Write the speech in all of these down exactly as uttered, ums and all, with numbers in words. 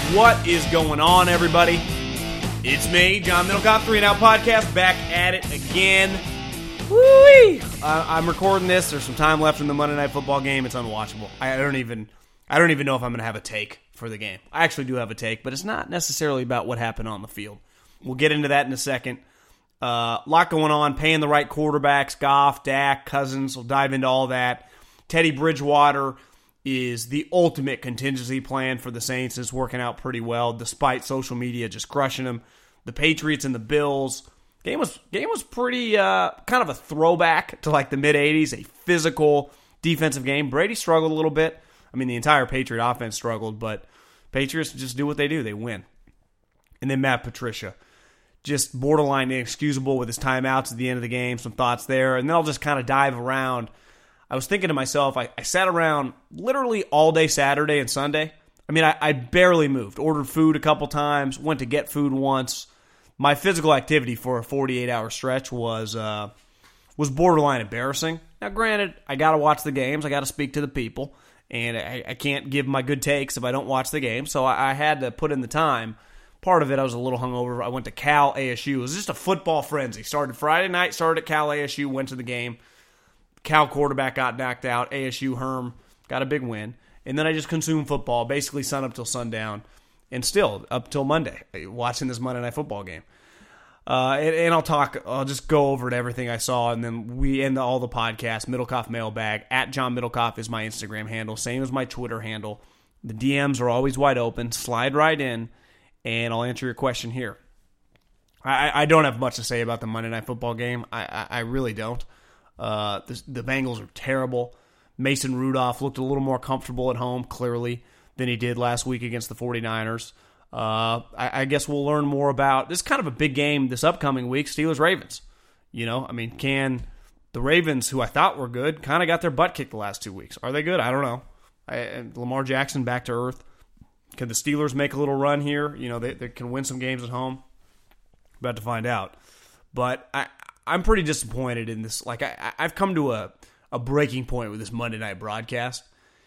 What is going on, everybody? It's me, John Middlecoff, three and Out Podcast, back at it again. Woo-wee! Uh, I'm recording this. There's some time left in the Monday Night Football game. It's unwatchable. I don't even, I don't even know if I'm going to have a take for the game. I actually do have a take, but it's not necessarily about what happened on the field. We'll get into that in a second. A uh, lot going on. Paying the right quarterbacks: Goff, Dak, Cousins. We'll dive into all that. Teddy Bridgewater is the ultimate contingency plan for the Saints. It's working out pretty well, despite social media just crushing them. The Patriots and the Bills. Game was game was pretty uh, kind of a throwback to like the mid eighties, a physical defensive game. Brady struggled a little bit. I mean, the entire Patriot offense struggled, but Patriots just do what they do. They win. And then Matt Patricia, just borderline inexcusable with his timeouts at the end of the game. Some thoughts there. And then I'll just kind of dive around. I was thinking to myself, I, I sat around literally all day Saturday and Sunday. I mean, I, I barely moved. Ordered food a couple times. Went to get food once. My physical activity for a forty-eight hour stretch was uh, was borderline embarrassing. Now, granted, I got to watch the games. I got to speak to the people. And I, I can't give my good takes if I don't watch the game. So I, I had to put in the time. Part of it, I was a little hungover. I went to Cal A S U. It was just a football frenzy. Started Friday night, started at Cal A S U, went to the game. Cal quarterback got knocked out. A S U Herm got a big win. And then I just consumed football, basically sun up till sundown. And still, up till Monday, watching this Monday Night Football game. Uh, and, and I'll talk, I'll just go over to everything I saw, and then we end all the podcasts. Middlecoff Mailbag, at John Middlecoff is my Instagram handle, same as my Twitter handle. The D Ms are always wide open. Slide right in, and I'll answer your question here. I, I don't have much to say about the Monday Night Football game. I, I, I really don't. Uh, the, the Bengals are terrible. Mason Rudolph looked a little more comfortable at home, clearly, than he did last week against the 49ers. Uh, I, I guess we'll learn more about this. Is kind of a big game this upcoming week, Steelers-Ravens. You know, I mean, can the Ravens, who I thought were good, kind of got their butt kicked the last two weeks. Are they good? I don't know. I, Lamar Jackson back to earth. Can the Steelers make a little run here? You know, they, they can win some games at home. About to find out. But I, I'm pretty disappointed in this. Like, I, I've come to a, a breaking point with this Monday night broadcast.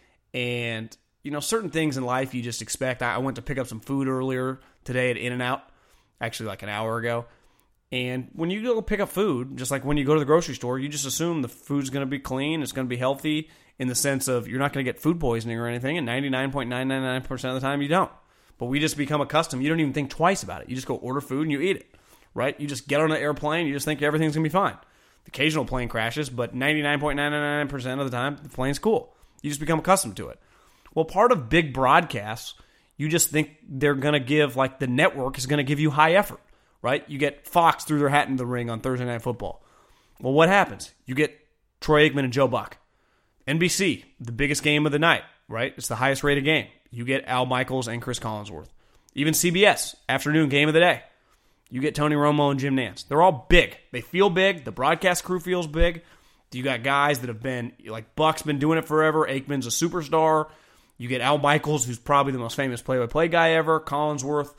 And, you know, certain things in life you just expect. I, I went to pick up some food earlier today at In-N-Out, actually like an hour ago. And when you go pick up food, just like when you go to the grocery store, you just assume the food's going to be clean, it's going to be healthy, in the sense of you're not going to get food poisoning or anything, and ninety-nine point nine nine nine percent of the time you don't. But we just become accustomed. You don't even think twice about it. You just go order food and you eat it, right? You just get on an airplane, you just think everything's going to be fine. The occasional plane crashes, but ninety-nine point nine nine nine percent of the time, the plane's cool. You just become accustomed to it. Well, part of big broadcasts, you just think they're going to give, like the network is going to give you high effort, right? You get Fox threw their hat in the ring on Thursday Night Football. Well, what happens? You get Troy Aikman and Joe Buck. N B C, the biggest game of the night, right? It's the highest rated game. You get Al Michaels and Chris Collinsworth. Even C B S, afternoon game of the day. You get Tony Romo and Jim Nantz. They're all big. They feel big. The broadcast crew feels big. You got guys that have been, like Buck's been doing it forever. Aikman's a superstar. You get Al Michaels, who's probably the most famous play-by-play guy ever. Collinsworth.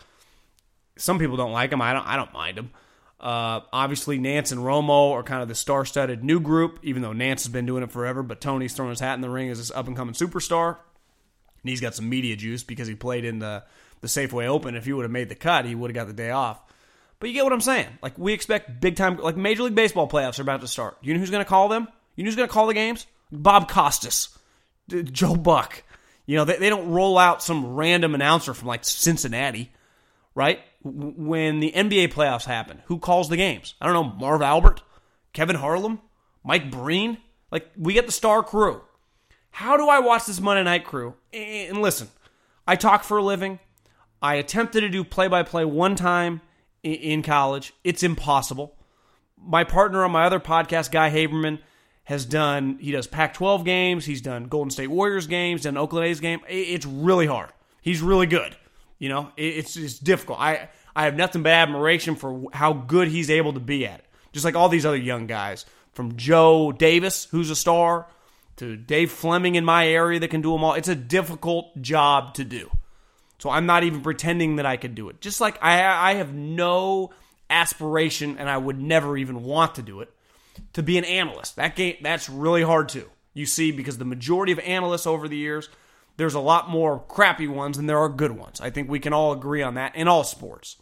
Some people don't like him. I don't I don't mind him. Uh, obviously, Nantz and Romo are kind of the star-studded new group, even though Nantz has been doing it forever, but Tony's throwing his hat in the ring as this up-and-coming superstar. And he's got some media juice because he played in the, the Safeway Open. If he would have made the cut, he would have got the day off. But you get what I'm saying. Like, we expect big-time, like Major League Baseball playoffs are about to start. You know who's going to call them? You know who's going to call the games? Bob Costas. Joe Buck. You know, they, they don't roll out some random announcer from, like, Cincinnati, right? When the N B A playoffs happen, who calls the games? I don't know, Marv Albert? Kevin Harlan? Mike Breen? Like, we get the star crew. How do I watch this Monday Night crew? And listen, I talk for a living. I attempted to do play-by-play one time in college. It's impossible. My partner on my other podcast, Guy Haberman, has done, he does Pac twelve games, he's done Golden State Warriors games, done Oakland A's game. It's really hard. He's really good. You know, it's it's difficult. I, I have nothing but admiration for how good he's able to be at it. Just like all these other young guys, from Joe Davis, who's a star, to Dave Fleming in my area that can do them all. It's a difficult job to do. So I'm not even pretending that I could do it. Just like I, I have no aspiration, and I would never even want to do it, to be an analyst. That game, that's really hard too. You see, because the majority of analysts over the years, there's a lot more crappy ones than there are good ones. I think we can all agree on that in all sports.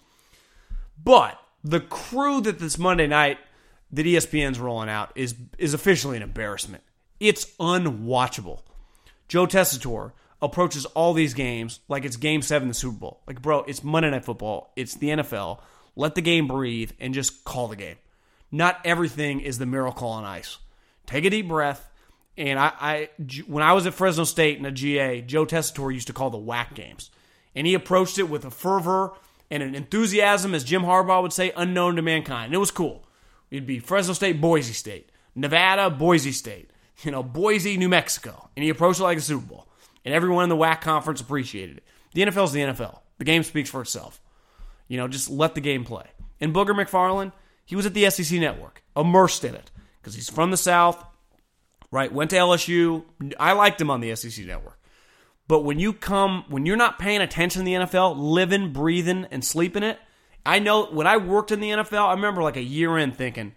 But the crew that this Monday night that E S P N's rolling out is is officially an embarrassment. It's unwatchable. Joe Tessitore approaches all these games like it's Game seven of the Super Bowl. Like, bro, it's Monday Night Football. It's the N F L. Let the game breathe and just call the game. Not everything is the miracle on ice. Take a deep breath. And I, I when I was at Fresno State in a G A, Joe Tessitore used to call the whack games. And he approached it with a fervor and an enthusiasm, as Jim Harbaugh would say, unknown to mankind. And it was cool. It'd be Fresno State, Boise State. Nevada, Boise State. You know, Boise, New Mexico. And he approached it like a Super Bowl. And everyone in the W A C conference appreciated it. The N F L is the N F L. The game speaks for itself. You know, just let the game play. And Booger McFarland, he was at the S E C Network, immersed in it, because he's from the South, right? Went to L S U. I liked him on the S E C Network. But when you come, when you're not paying attention to the N F L, living, breathing, and sleeping it, I know when I worked in the N F L, I remember like a year in thinking,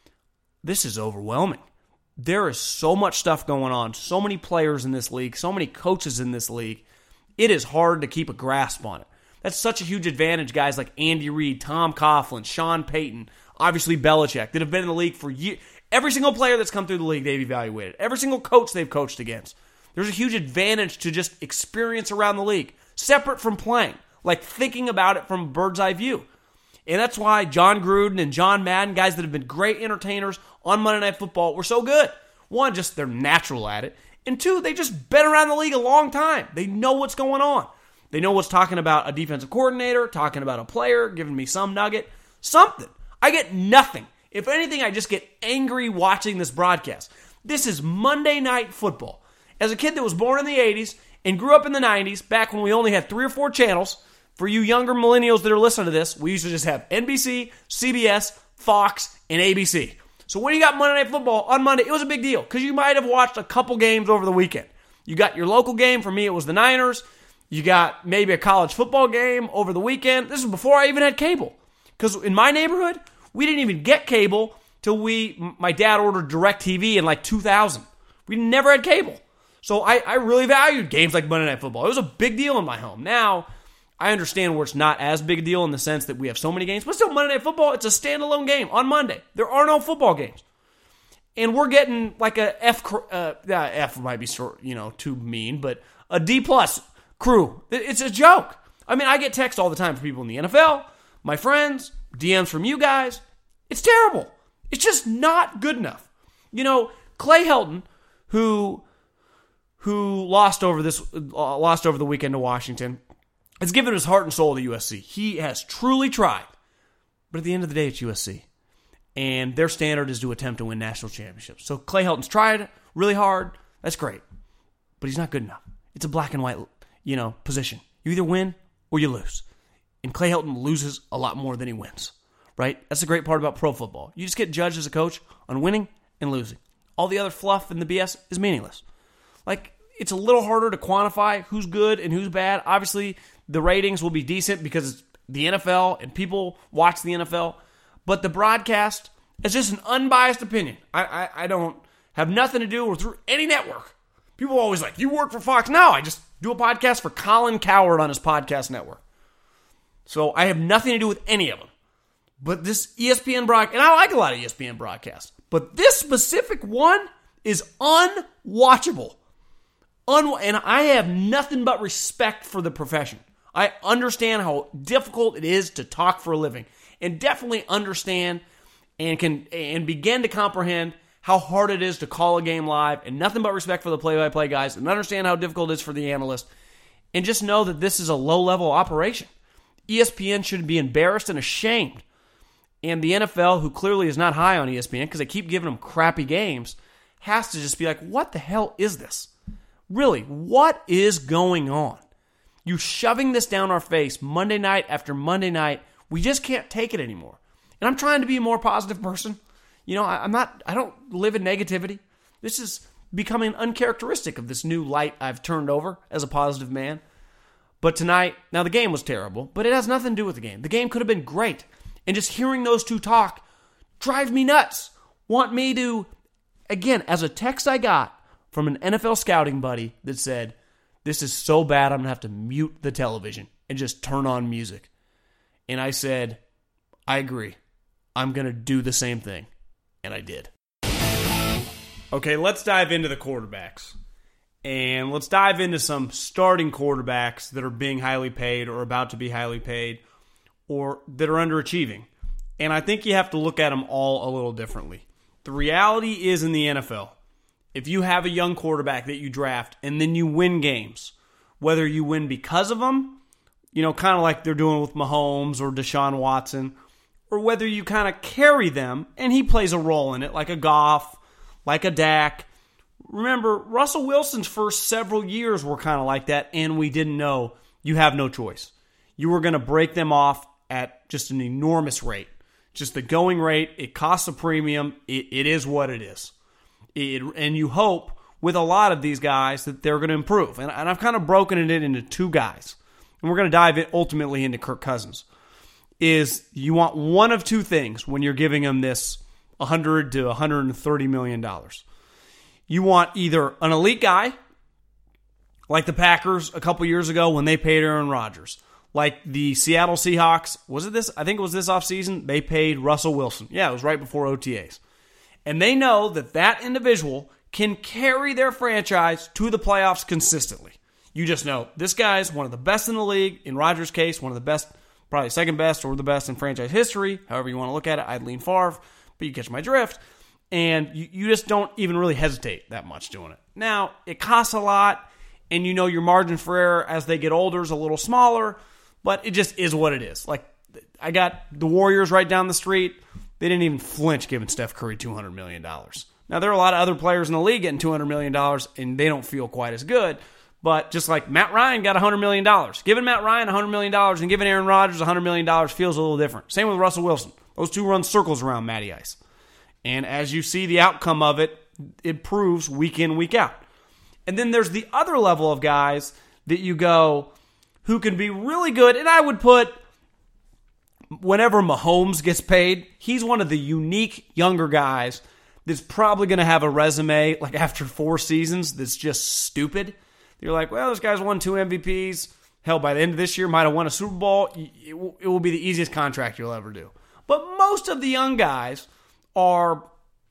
this is overwhelming. There is so much stuff going on, so many players in this league, so many coaches in this league. It is hard to keep a grasp on it. That's such a huge advantage, guys like Andy Reid, Tom Coughlin, Sean Payton, obviously Belichick, that have been in the league for years. Every single player that's come through the league, they've evaluated. Every single coach they've coached against. There's a huge advantage to just experience around the league, separate from playing, like thinking about it from a bird's eye view. And that's why John Gruden and John Madden, guys that have been great entertainers on Monday Night Football, were so good. One, just they're natural at it. And two, they just been around the league a long time. They know what's going on. They know what's talking about a defensive coordinator, talking about a player, giving me some nugget, something. I get nothing. If anything, I just get angry watching this broadcast. This is Monday Night Football. As a kid that was born in the eighties and grew up in the nineties, back when we only had three or four channels, for you younger millennials that are listening to this, we used to just have N B C, C B S, Fox, and A B C. So when you got Monday Night Football on Monday, it was a big deal because you might have watched a couple games over the weekend. You got your local game. For me, it was the Niners. You got maybe a college football game over the weekend. This is before I even had cable. Because in my neighborhood, we didn't even get cable till we, my dad ordered DirecTV in like two thousand. We never had cable. So I, I really valued games like Monday Night Football. It was a big deal in my home. Now, I understand where it's not as big a deal in the sense that we have so many games, but still Monday Night Football, it's a standalone game on Monday. There are no football games. And we're getting like a F, uh, F might be short, you know, too mean, but a D plus crew. It's a joke. I mean, I get texts all the time from people in the N F L, my friends, D Ms from you guys. It's terrible. It's just not good enough. You know, Clay Helton, who who lost over this uh, lost over the weekend to Washington, has given his heart and soul to U S C. He has truly tried. But at the end of the day, it's U S C. And their standard is to attempt to win national championships. So Clay Helton's tried really hard. That's great. But he's not good enough. It's a black and white, you know, position. You either win or you lose. And Clay Helton loses a lot more than he wins. Right? That's the great part about pro football. You just get judged as a coach on winning and losing. All the other fluff and the B S is meaningless. Like, it's a little harder to quantify who's good and who's bad. Obviously, the ratings will be decent because it's the N F L and people watch the N F L. But the broadcast is just an unbiased opinion. I, I, I don't have nothing to do with any network. People are always like, you work for Fox? No, I just do a podcast for Colin Cowherd on his podcast network. So I have nothing to do with any of them. But this E S P N broadcast, and I like a lot of E S P N broadcasts, but this specific one is unwatchable. Un- and I have nothing but respect for the profession. I understand how difficult it is to talk for a living, and definitely understand and can and begin to comprehend how hard it is to call a game live, and nothing but respect for the play-by-play guys, and understand how difficult it is for the analyst, and just know that this is a low-level operation. E S P N should be embarrassed and ashamed. And the N F L, who clearly is not high on E S P N because they keep giving them crappy games, has to just be like, what the hell is this? Really, what is going on? You shoving this down our face Monday night after Monday night. We just can't take it anymore. And I'm trying to be a more positive person. You know, I, I'm not, I don't live in negativity. This is becoming uncharacteristic of this new light I've turned over as a positive man. But tonight, now the game was terrible, but it has nothing to do with the game. The game could have been great. And just hearing those two talk drive me nuts. Want me to, again, as a text I got from an N F L scouting buddy that said, this is so bad I'm going to have to mute the television and just turn on music. And I said, I agree. I'm going to do the same thing. And I did. Okay, let's dive into the quarterbacks. And let's dive into some starting quarterbacks that are being highly paid or about to be highly paid or that are underachieving. And I think you have to look at them all a little differently. The reality is in the N F L, if you have a young quarterback that you draft and then you win games, whether you win because of them, you know, kind of like they're doing with Mahomes or Deshaun Watson, or whether you kind of carry them and he plays a role in it, like a Goff, like a Dak. Remember, Russell Wilson's first several years were kind of like that, and we didn't know. You have no choice. You were going to break them off at just an enormous rate. Just the going rate, it costs a premium. It, it is what it is. It, and you hope with a lot of these guys that they're going to improve. And, and I've kind of broken it into two guys. And we're going to dive in ultimately into Kirk Cousins. Is you want one of two things when you're giving him this one hundred to one hundred thirty million dollars. You want either an elite guy, like the Packers a couple years ago when they paid Aaron Rodgers. Like the Seattle Seahawks, was it this? I think it was this offseason. They paid Russell Wilson. Yeah, it was right before O T As. And they know that that individual can carry their franchise to the playoffs consistently. You just know this guy's one of the best in the league. In Rodgers' case, one of the best, probably second best or the best in franchise history. However you want to look at it, I'd lean Favre, but you catch my drift. And you, you just don't even really hesitate that much doing it. Now, it costs a lot, and you know your margin for error as they get older is a little smaller, but it just is what it is. Like, I got the Warriors right down the street. They didn't even flinch giving Steph Curry two hundred million dollars. Now, there are a lot of other players in the league getting two hundred million dollars, and they don't feel quite as good. But just like Matt Ryan got one hundred million dollars. Giving Matt Ryan one hundred million dollars and giving Aaron Rodgers one hundred million dollars feels a little different. Same with Russell Wilson. Those two run circles around Matty Ice. And as you see the outcome of it, it proves week in, week out. And then there's the other level of guys that you go who can be really good. And I would put, whenever Mahomes gets paid, he's one of the unique younger guys that's probably going to have a resume like after four seasons that's just stupid. You're like, well, this guy's won two M V Ps. Hell, by the end of this year, might have won a Super Bowl. It will, it will be the easiest contract you'll ever do. But most of the young guys are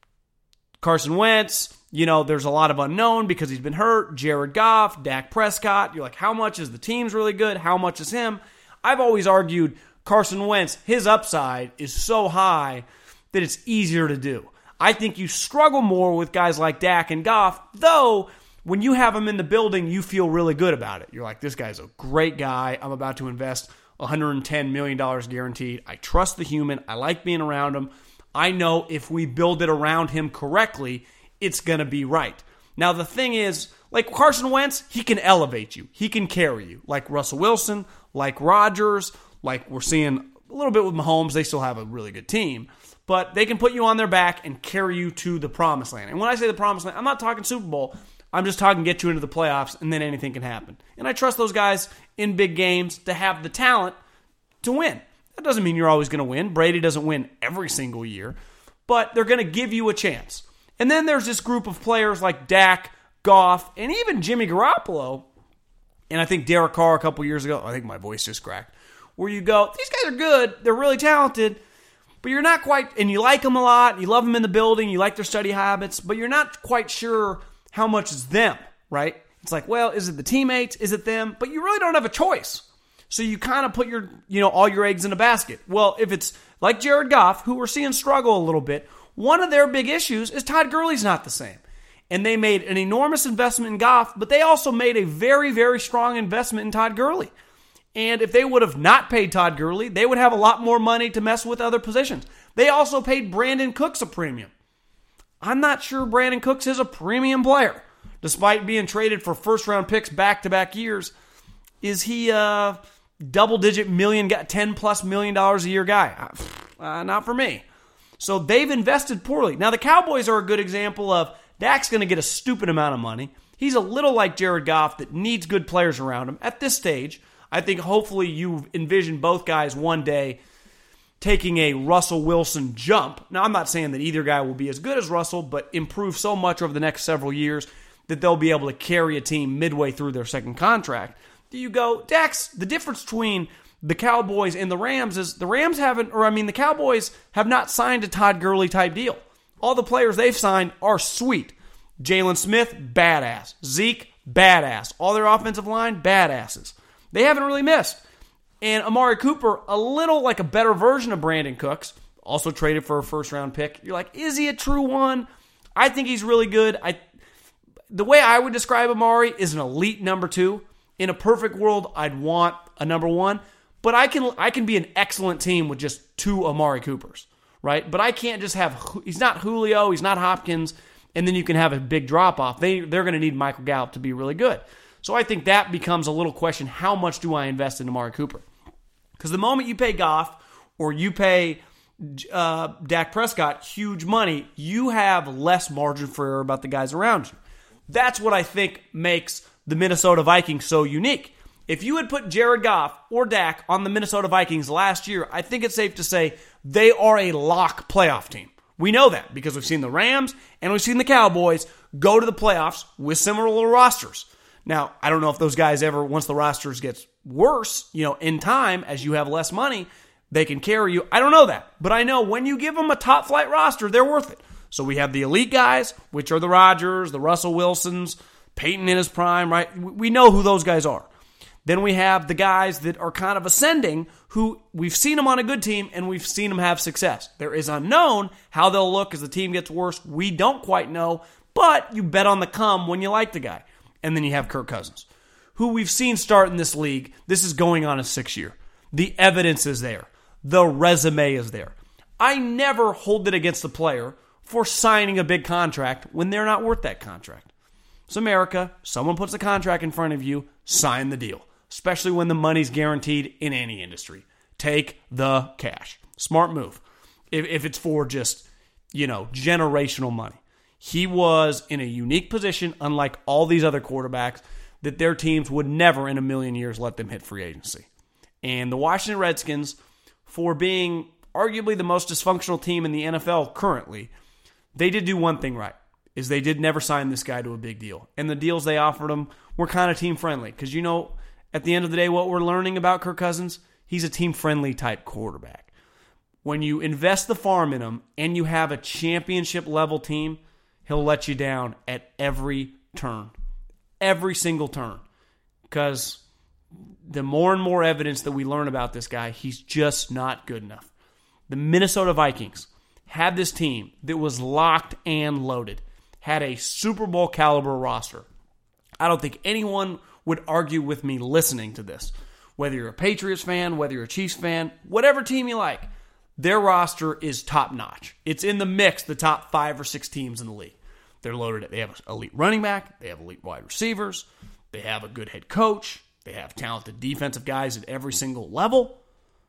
Carson Wentz. You know, there's a lot of unknown because he's been hurt. Jared Goff, Dak Prescott. You're like, how much is the team's really good? How much is him? I've always argued Carson Wentz, his upside is so high that it's easier to do. I think you struggle more with guys like Dak and Goff, though when you have them in the building, you feel really good about it. You're like, this guy's a great guy. I'm about to invest one hundred ten million dollars guaranteed. I trust the human. I like being around him. I know if we build it around him correctly, it's going to be right. Now, the thing is, like Carson Wentz, he can elevate you. He can carry you. Like Russell Wilson, like Rodgers, like we're seeing a little bit with Mahomes. They still have a really good team. But they can put you on their back and carry you to the promised land. And when I say the promised land, I'm not talking Super Bowl. I'm just talking get you into the playoffs, and then anything can happen. And I trust those guys in big games to have the talent to win. That doesn't mean you're always going to win. Brady doesn't win every single year. But they're going to give you a chance. And then there's this group of players like Dak, Goff, and even Jimmy Garoppolo. And I think Derek Carr a couple years ago. I think my voice just cracked. Where you go, these guys are good. They're really talented. But you're not quite, and you like them a lot. You love them in the building. You like their study habits. But you're not quite sure how much is them, right? It's like, well, is it the teammates? Is it them? But you really don't have a choice. So you kind of put your, you know, all your eggs in a basket. Well, if it's like Jared Goff, who we're seeing struggle a little bit, one of their big issues is Todd Gurley's not the same. And they made an enormous investment in Goff, but they also made a very, very strong investment in Todd Gurley. And if they would have not paid Todd Gurley, they would have a lot more money to mess with other positions. They also paid Brandon Cooks a premium. I'm not sure Brandon Cooks is a premium player. Despite being traded for first-round picks back-to-back years, is he a double-digit million, ten-plus million dollars a year guy? Uh, not for me. So they've invested poorly. Now, the Cowboys are a good example of Dak's going to get a stupid amount of money. He's a little like Jared Goff that needs good players around him. At this stage, I think hopefully you envision both guys one day taking a Russell Wilson jump. Now, I'm not saying that either guy will be as good as Russell, but improve so much over the next several years that they'll be able to carry a team midway through their second contract. Do you go, Dax, the difference between the Cowboys and the Rams is the Rams haven't, or I mean the Cowboys have not signed a Todd Gurley type deal. All the players they've signed are sweet. Jalen Smith, badass. Zeke, badass. All their offensive line, badasses. They haven't really missed. And Amari Cooper, a little like a better version of Brandon Cooks, also traded for a first-round pick. You're like, is he a true one? I think he's really good. I, the way I would describe Amari is an elite number two. In a perfect world, I'd want a number one. But I can I can be an excellent team with just two Amari Coopers, right? But I can't just have, he's not Julio, he's not Hopkins, and then you can have a big drop-off. They, they're going to need Michael Gallup to be really good. So I think that becomes a little question, how much do I invest in Amari Cooper? Because the moment you pay Goff or you pay uh, Dak Prescott huge money, you have less margin for error about the guys around you. That's what I think makes the Minnesota Vikings so unique. If you had put Jared Goff or Dak on the Minnesota Vikings last year, I think it's safe to say they are a lock playoff team. We know that because we've seen the Rams and we've seen the Cowboys go to the playoffs with similar rosters. Now, I don't know if those guys ever, once the rosters gets worse, you know, in time, as you have less money, they can carry you. I don't know that. But I know when you give them a top flight roster, they're worth it. So we have the elite guys, which are the Rodgers, the Russell Wilsons, Peyton in his prime, right? We know who those guys are. Then we have the guys that are kind of ascending, who we've seen them on a good team and we've seen them have success. There is unknown how they'll look as the team gets worse. We don't quite know, but you bet on the come when you like the guy. And then you have Kirk Cousins, who we've seen start in this league. This is going on his sixth year. The evidence is there. The resume is there. I never hold it against the player for signing a big contract when they're not worth that contract. It's America. Someone puts a contract in front of you, sign the deal. Especially when the money's guaranteed in any industry. Take the cash. Smart move. If, if it's for just, you know, generational money. He was in a unique position, unlike all these other quarterbacks, that their teams would never in a million years let them hit free agency. And the Washington Redskins, for being arguably the most dysfunctional team in the N F L currently, they did do one thing right, is they did never sign this guy to a big deal. And the deals they offered him were kind of team-friendly. Because, you know, at the end of the day, what we're learning about Kirk Cousins, he's a team-friendly type quarterback. When you invest the farm in him and you have a championship-level team, he'll let you down at every turn. Every single turn. Because the more and more evidence that we learn about this guy, he's just not good enough. The Minnesota Vikings had this team that was locked and loaded, had a Super Bowl caliber roster. I don't think anyone would argue with me listening to this. Whether you're a Patriots fan, whether you're a Chiefs fan, whatever team you like, their roster is top-notch. It's in the mix, the top five or six teams in the league. They're loaded. They have an elite running back. They have elite wide receivers. They have a good head coach. They have talented defensive guys at every single level.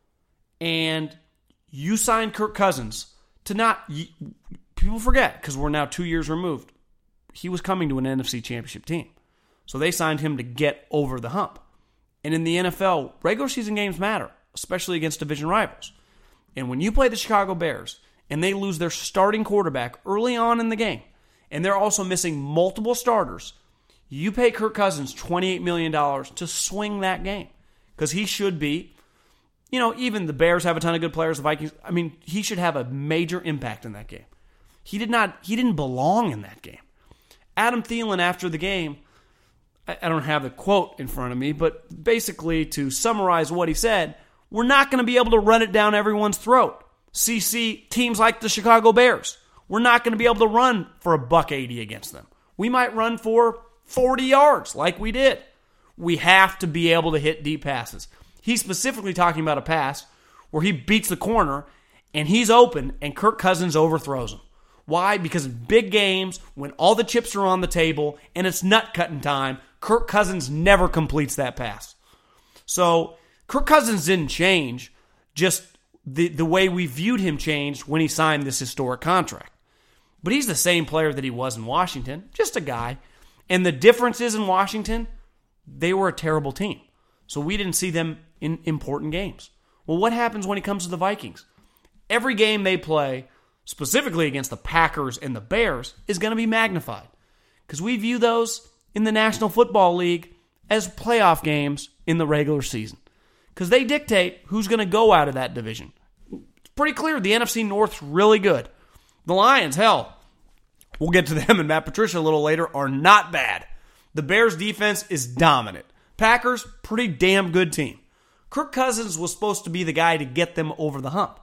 And you signed Kirk Cousins to not... People forget, because we're now two years removed. He was coming to an N F C championship team. So they signed him to get over the hump. And in the N F L, regular season games matter, especially against division rivals. And when you play the Chicago Bears and they lose their starting quarterback early on in the game, and they're also missing multiple starters, you pay Kirk Cousins twenty-eight million dollars to swing that game. Because he should be, you know, even the Bears have a ton of good players, the Vikings, I mean, he should have a major impact in that game. He did not, he didn't belong in that game. Adam Thielen, after the game, I don't have the quote in front of me, but basically to summarize what he said, we're not going to be able to run it down everyone's throat. C C, teams like the Chicago Bears, we're not going to be able to run for a buck eighty against them. We might run for forty yards like we did. We have to be able to hit deep passes. He's specifically talking about a pass where he beats the corner and he's open and Kirk Cousins overthrows him. Why? Because in big games, when all the chips are on the table and it's nut-cutting time, Kirk Cousins never completes that pass. So Kirk Cousins didn't change, just the, the way we viewed him changed when he signed this historic contract. But he's the same player that he was in Washington, just a guy. And the difference is in Washington, they were a terrible team. So we didn't see them in important games. Well, what happens when he comes to the Vikings? Every game they play, specifically against the Packers and the Bears, is going to be magnified. because we view those in the National Football League as playoff games in the regular season, because they dictate who's going to go out of that division. It's pretty clear the N F C North's really good. The Lions, hell, we'll get to them and Matt Patricia a little later, are not bad. The Bears' defense is dominant. Packers, pretty damn good team. Kirk Cousins was supposed to be the guy to get them over the hump.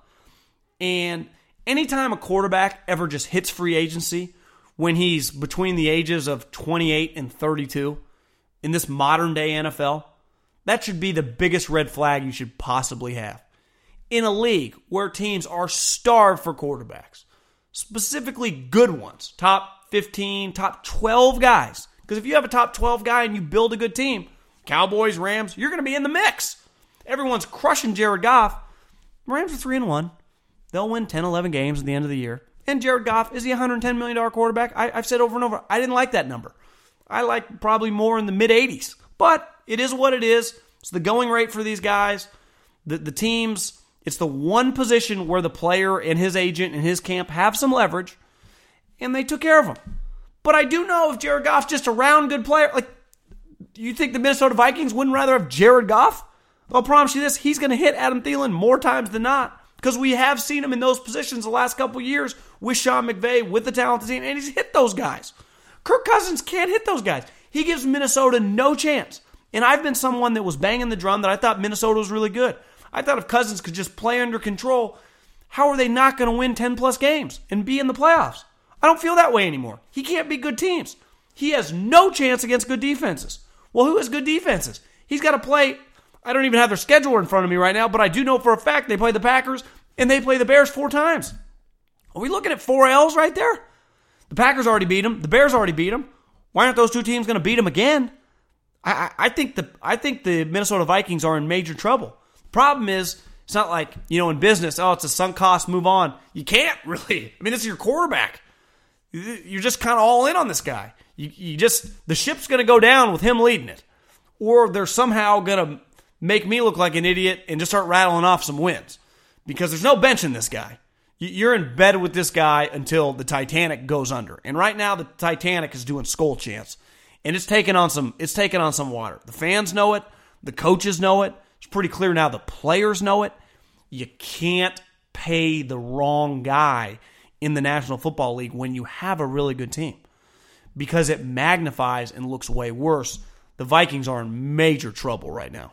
And anytime a quarterback ever just hits free agency when he's between the ages of twenty-eight and thirty-two in this modern-day N F L, that should be the biggest red flag you should possibly have. In a league where teams are starved for quarterbacks, specifically good ones, top fifteen, top twelve guys. Because if you have a top twelve guy and you build a good team, Cowboys, Rams, you're going to be in the mix. Everyone's crushing Jared Goff. Rams are three and one. They'll win ten, eleven games at the end of the year. And Jared Goff, is he a one hundred ten million dollars quarterback? I, I've said over and over, I didn't like that number. I like probably more in the mid-eighties. But it is what it is. It's the going rate for these guys. The, the teams, it's the one position where the player and his agent and his camp have some leverage, and they took care of him. But I do know if Jared Goff's just a round good player, like, you think the Minnesota Vikings wouldn't rather have Jared Goff? I'll promise you this, he's going to hit Adam Thielen more times than not, because we have seen him in those positions the last couple years with Sean McVay, with the talented team, and he's hit those guys. Kirk Cousins can't hit those guys. He gives Minnesota no chance. And I've been someone that was banging the drum that I thought Minnesota was really good. I thought if Cousins could just play under control, how are they not going to win ten-plus games and be in the playoffs? I don't feel that way anymore. He can't beat good teams. He has no chance against good defenses. Well, who has good defenses? He's got to play. I don't even have their schedule in front of me right now, but I do know for a fact they play the Packers and they play the Bears four times. Are we looking at four L's right there? The Packers already beat them. The Bears already beat them. Why aren't those two teams going to beat them again? I, I, I think the I think the Minnesota Vikings are in major trouble. The problem is, it's not like, you know, in business, oh, it's a sunk cost, move on. You can't really. I mean, this is your quarterback. You're just kind of all in on this guy. You, you just, the ship's going to go down with him leading it. Or they're somehow going to make me look like an idiot and just start rattling off some wins. Because there's no benching this guy. You're in bed with this guy until the Titanic goes under. And right now, the Titanic is doing skull chants. And it's taking on some, it's taking on some water. The fans know it. The coaches know it. It's pretty clear now the players know it. You can't pay the wrong guy in the National Football League when you have a really good team, because it magnifies and looks way worse. The Vikings are in major trouble right now.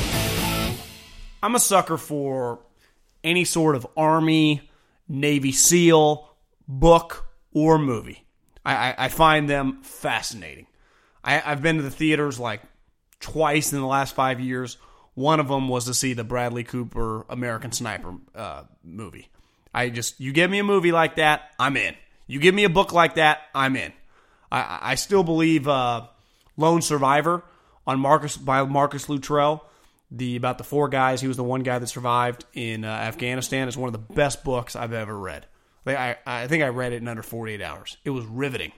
I'm a sucker for any sort of Army, Navy SEAL book or movie. I, I, I find them fascinating. I, I've been to the theaters like twice in the last five years. One of them was to see the Bradley Cooper American Sniper uh, movie. I just, you give me a movie like that, I'm in. You give me a book like that, I'm in. I, I still believe uh, Lone Survivor on Marcus by Marcus Luttrell, the about the four guys. He was the one guy that survived in uh, Afghanistan. Is one of the best books I've ever read. I, I think I read it in under forty-eight hours. It was riveting.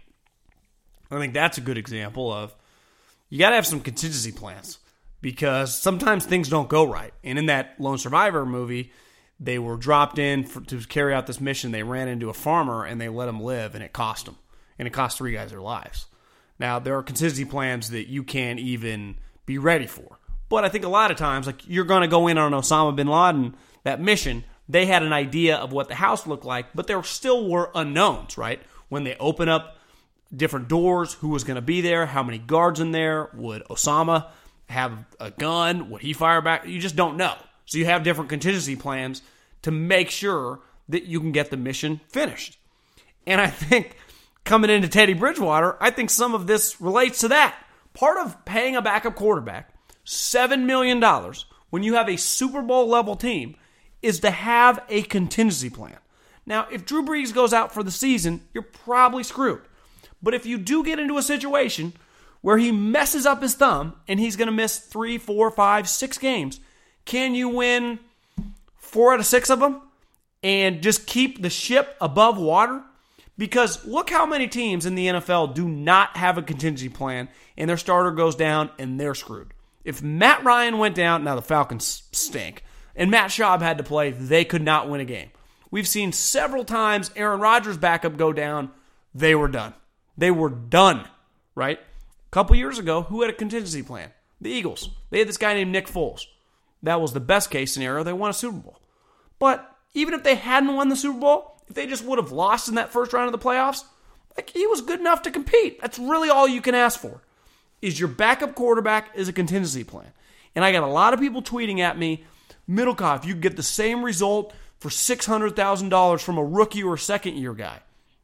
I think that's a good example of you got to have some contingency plans, because sometimes things don't go right. And in that Lone Survivor movie, they were dropped in for, to carry out this mission. They ran into a farmer and they let him live, and it cost them. And it cost three guys their lives. Now, there are contingency plans that you can't even be ready for. But I think a lot of times, like, you're going to go in on Osama bin Laden, that mission, they had an idea of what the house looked like, but there still were unknowns, right? When they open up different doors, who was going to be there, how many guards in there, would Osama have a gun, would he fire back? You just don't know. So you have different contingency plans to make sure that you can get the mission finished. And I think coming into Teddy Bridgewater, I think some of this relates to that. Part of paying a backup quarterback seven million dollars when you have a Super Bowl level team is to have a contingency plan. Now, if Drew Brees goes out for the season, you're probably screwed. But if you do get into a situation where he messes up his thumb and he's going to miss three, four, five, six games, can you win four out of six of them and just keep the ship above water? Because look how many teams in the N F L do not have a contingency plan and their starter goes down and they're screwed. If Matt Ryan went down, now the Falcons stink, and Matt Schaub had to play, they could not win a game. We've seen several times Aaron Rodgers' backup go down. They were done. They were done. right? A couple years ago, who had a contingency plan? The Eagles. They had this guy named Nick Foles. That was the best case scenario. They won a Super Bowl. But even if they hadn't won the Super Bowl, if they just would have lost in that first round of the playoffs, like he was good enough to compete. That's really all you can ask for. Is your backup quarterback is a contingency plan. And I got a lot of people tweeting at me, Middlecoff, you could get the same result for six hundred thousand dollars from a rookie or a second-year guy.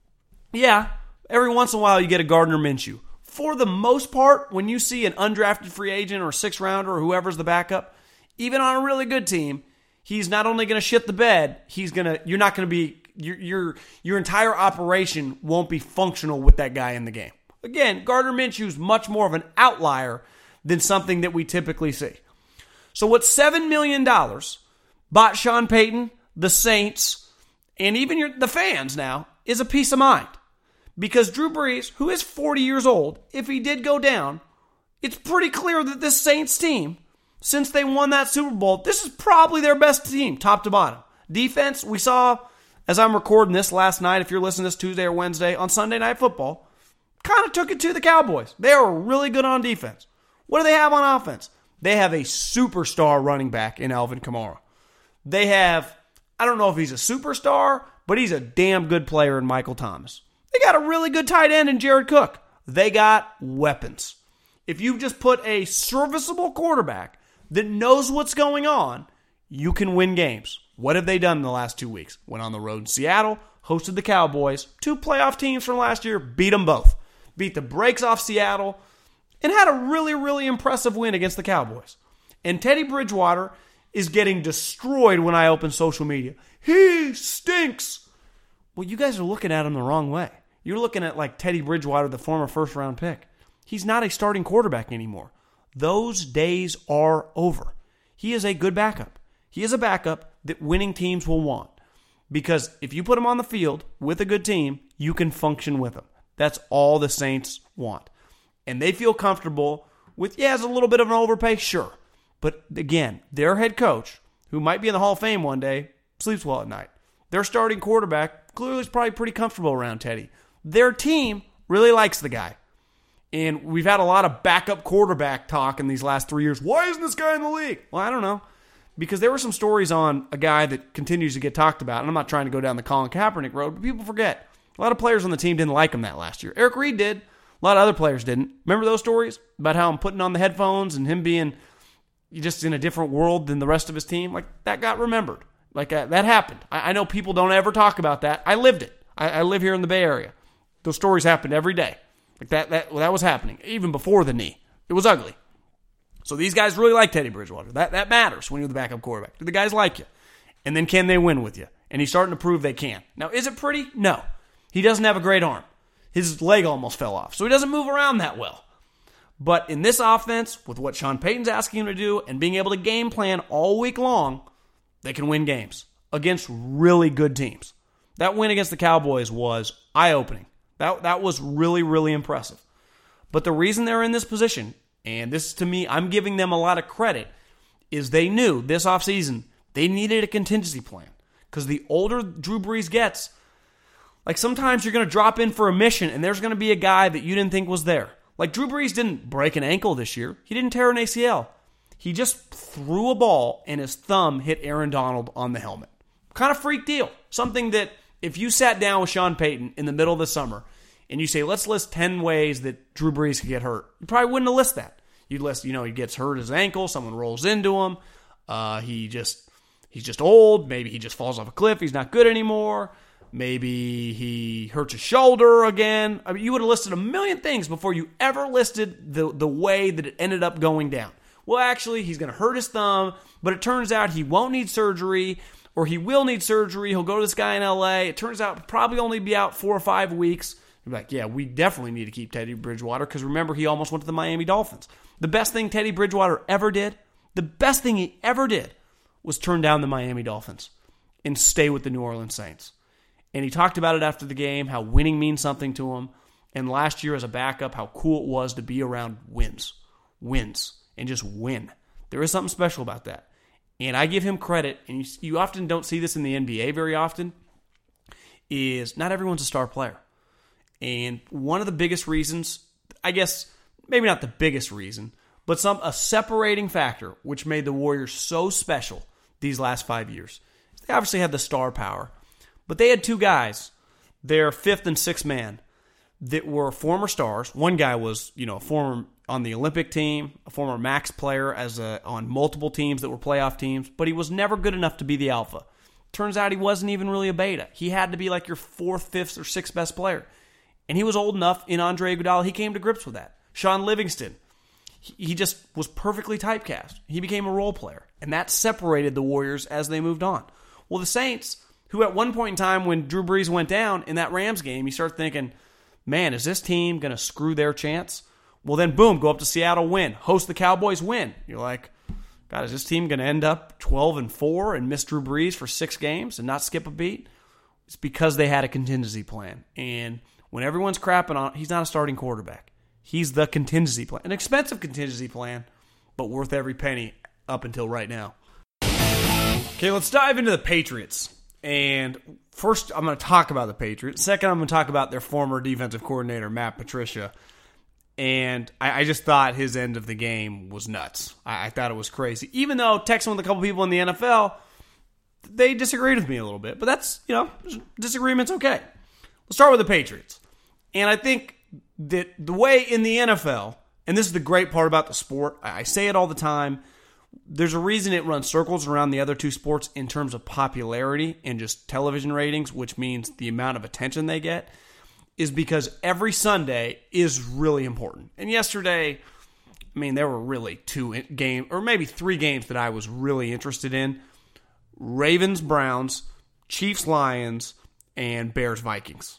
Yeah, every once in a while you get a Gardner Minshew. For the most part, when you see an undrafted free agent or a six-rounder or whoever's the backup, even on a really good team, he's not only going to shit the bed, he's going to you're not going to be your your your entire operation won't be functional with that guy in the game. Again, Gardner Minshew is much more of an outlier than something that we typically see. So what seven million dollars bought Sean Payton, the Saints, and even your, the fans now, is a peace of mind. Because Drew Brees, who is forty years old, if he did go down, it's pretty clear that this Saints team, since they won that Super Bowl, this is probably their best team, top to bottom. Defense, we saw, as I'm recording this last night, if you're listening to this Tuesday or Wednesday, on Sunday Night Football, kind of took it to the Cowboys. They are really good on defense. What do they have on offense? They have a superstar running back in Alvin Kamara. They have, I don't know if he's a superstar, but he's a damn good player in Michael Thomas. They got a really good tight end in Jared Cook. They got weapons. If you just put a serviceable quarterback that knows what's going on, you can win games. What have they done in the last two weeks? Went on the road in Seattle, hosted the Cowboys, two playoff teams from last year, beat them both. Beat the brakes off Seattle, and had a really, really impressive win against the Cowboys. And Teddy Bridgewater is getting destroyed when I open social media. He stinks. Well, you guys are looking at him the wrong way. You're looking at like Teddy Bridgewater, the former first-round pick. He's not a starting quarterback anymore. Those days are over. He is a good backup. He is a backup that winning teams will want. Because if you put him on the field with a good team, you can function with him. That's all the Saints want. And they feel comfortable with, yeah, it's a little bit of an overpay, sure. But again, their head coach, who might be in the Hall of Fame one day, sleeps well at night. Their starting quarterback clearly is probably pretty comfortable around Teddy. Their team really likes the guy. And we've had a lot of backup quarterback talk in these last three years. Why isn't this guy in the league? Well, I don't know. Because there were some stories on a guy that continues to get talked about. And I'm not trying to go down the Colin Kaepernick road, but people forget. A lot of players on the team didn't like him that last year. Eric Reed did. A lot of other players didn't. Remember those stories about how I'm putting on the headphones and him being just in a different world than the rest of his team? Like, that got remembered. Like, uh, that happened. I, I know people don't ever talk about that. I lived it. I, I live here in the Bay Area. Those stories happened every day. Like, that, that, well, that was happening, even before the knee. It was ugly. So these guys really like Teddy Bridgewater. That, that matters when you're the backup quarterback. Do the guys like you? And then can they win with you? And he's starting to prove they can. Now, is it pretty? No. He doesn't have a great arm. His leg almost fell off, so he doesn't move around that well. But in this offense, with what Sean Payton's asking him to do and being able to game plan all week long, they can win games against really good teams. That win against the Cowboys was eye-opening. That, that was really, really impressive. But the reason they're in this position, and this to me, I'm giving them a lot of credit, is they knew this offseason they needed a contingency plan. Because the older Drew Brees gets, like sometimes you're going to drop in for a mission and there's going to be a guy that you didn't think was there. Like Drew Brees didn't break an ankle this year. He didn't tear an A C L. He just threw a ball and his thumb hit Aaron Donald on the helmet. Kind of freak deal. Something that if you sat down with Sean Payton in the middle of the summer and you say, let's list ten ways that Drew Brees could get hurt, you probably wouldn't have listed that. You'd list, you know, he gets hurt his ankle, someone rolls into him, uh, he just he's just old, maybe he just falls off a cliff, he's not good anymore, maybe he hurts his shoulder again. I mean, you would have listed a million things before you ever listed the, the way that it ended up going down. Well, actually, he's going to hurt his thumb, but it turns out he won't need surgery, or he will need surgery. He'll go to this guy in L A. It turns out he'll probably only be out four or five weeks. You're like, yeah, we definitely need to keep Teddy Bridgewater because remember, he almost went to the Miami Dolphins. The best thing Teddy Bridgewater ever did, the best thing he ever did was turn down the Miami Dolphins and stay with the New Orleans Saints. And he talked about it after the game, how winning means something to him. And last year as a backup, how cool it was to be around wins. Wins. And just win. There is something special about that. And I give him credit, and you, you often don't see this in the N B A very often, is not everyone's a star player. And one of the biggest reasons I guess, maybe not the biggest reason, but some a separating factor which made the Warriors so special these last five years. They obviously had the star power, but they had two guys, their fifth and sixth man, that were former stars. One guy was, you know, a former on the Olympic team, a former max player as a, on multiple teams that were playoff teams, but he was never good enough to be the alpha. Turns out he wasn't even really a beta. He had to be like your fourth, fifth, or sixth best player. And he was old enough in Andre Iguodala, he came to grips with that. Sean Livingston, he just was perfectly typecast. He became a role player. And that separated the Warriors as they moved on. Well, the Saints, who at one point in time when Drew Brees went down in that Rams game, you start thinking, man, is this team going to screw their chance? Well, then, boom, go up to Seattle, win. Host the Cowboys, win. You're like, God, is this team going to end up twelve and four and miss Drew Brees for six games and not skip a beat? It's because they had a contingency plan. And when everyone's crapping on, he's not a starting quarterback. He's the contingency plan. An expensive contingency plan, but worth every penny up until right now. Okay, let's dive into the Patriots. And first, I'm going to talk about the Patriots. Second, I'm going to talk about their former defensive coordinator, Matt Patricia. And I, I just thought his end of the game was nuts. I, I thought it was crazy. Even though texting with a couple people in the N F L, they disagreed with me a little bit. But that's, you know, disagreement's okay. Let's start with the Patriots. And I think that the way in the N F L, and this is the great part about the sport, I, I say it all the time, there's a reason it runs circles around the other two sports in terms of popularity and just television ratings, which means the amount of attention they get, is because every Sunday is really important. And yesterday, I mean, there were really two games, or maybe three games that I was really interested in. Ravens, Browns, Chiefs, Lions, and Bears, Vikings.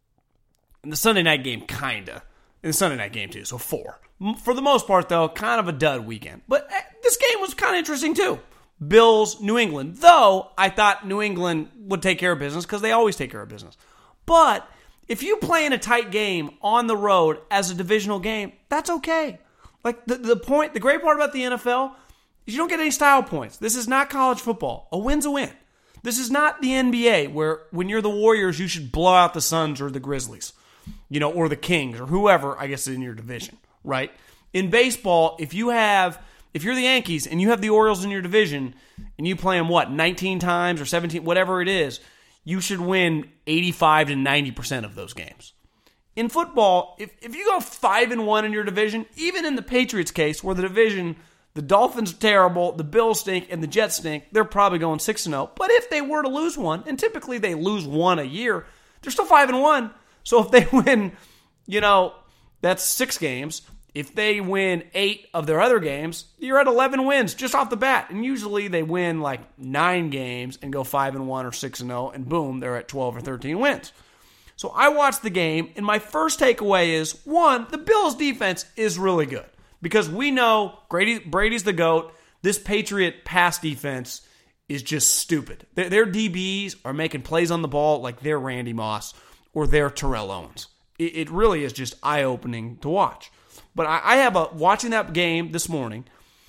And the Sunday night game, kinda. And the Sunday night game, too, so four. For the most part, though, kind of a dud weekend. But this game was kind of interesting, too. Bills, New England. Though, I thought New England would take care of business because they always take care of business. But if you play in a tight game on the road as a divisional game, that's okay. Like, the, the point, the great part about the N F L is you don't get any style points. This is not college football. A win's a win. This is not the N B A where when you're the Warriors, you should blow out the Suns or the Grizzlies, you know, or the Kings or whoever, I guess, in your division. Right? In baseball, if you have, if you're the Yankees and you have the Orioles in your division and you play them, what, nineteen times or seventeen, whatever it is, you should win eighty-five to ninety percent of those games. In football, if, if you go five and one in your division, even in the Patriots case where the division, the Dolphins are terrible, the Bills stink, and the Jets stink, they're probably going six and oh. But if they were to lose one, and typically they lose one a year, they're still five and one. So if they win, you know, that's six games. If they win eight of their other games, you're at eleven wins just off the bat. And usually they win like nine games and go five and one or six and oh, and boom, they're at twelve or thirteen wins. So I watched the game, and my first takeaway is, one, the Bills' defense is really good. Because we know Brady, Brady's the GOAT. This Patriot pass defense is just stupid. Their, their D Bs are making plays on the ball like they're Randy Moss or they're Terrell Owens. It, it really is just eye-opening to watch. But I, I have a, watching that game this morning,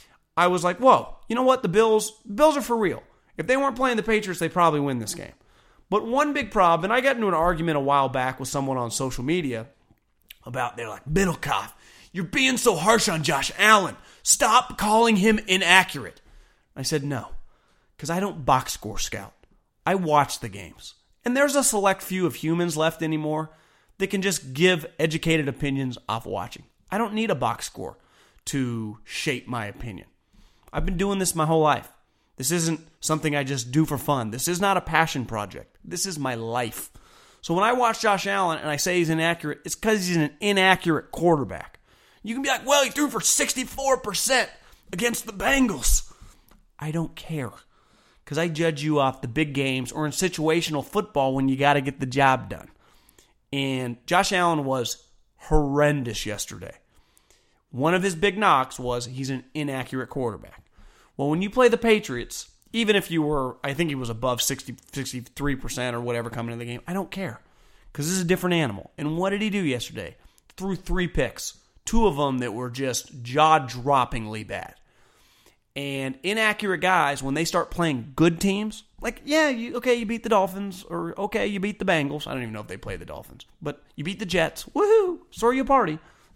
I was like, whoa, you know what? The Bills, Bills are for real. If they weren't playing the Patriots, they probably win this game. But one big problem, and I got into an argument a while back with someone on social media about, they're like, Middlecoff, you're being so harsh on Josh Allen. Stop calling him inaccurate. I said, no, because I don't box score scout. I watch the games. And there's a select few of humans left anymore that can just give educated opinions off watching. I don't need a box score to shape my opinion. I've been doing this my whole life. This isn't something I just do for fun. This is not a passion project. This is my life. So when I watch Josh Allen and I say he's inaccurate, it's because he's an inaccurate quarterback. You can be like, well, he threw for sixty-four percent against the Bengals. I don't care. Because I judge you off the big games or in situational football when you got to get the job done. And Josh Allen was horrendous yesterday. One of his big knocks was he's an inaccurate quarterback. Well, when you play the Patriots, even if you were, I think he was above sixty, sixty-three percent or whatever coming into the game, I don't care. Because this is a different animal. And what did he do yesterday? Threw three picks. Two of them that were just jaw-droppingly bad. And inaccurate guys, when they start playing good teams, like, yeah, you, okay, you beat the Dolphins, or okay, you beat the Bengals. I don't even know if they play the Dolphins. But you beat the Jets. Woohoo! So are you a party.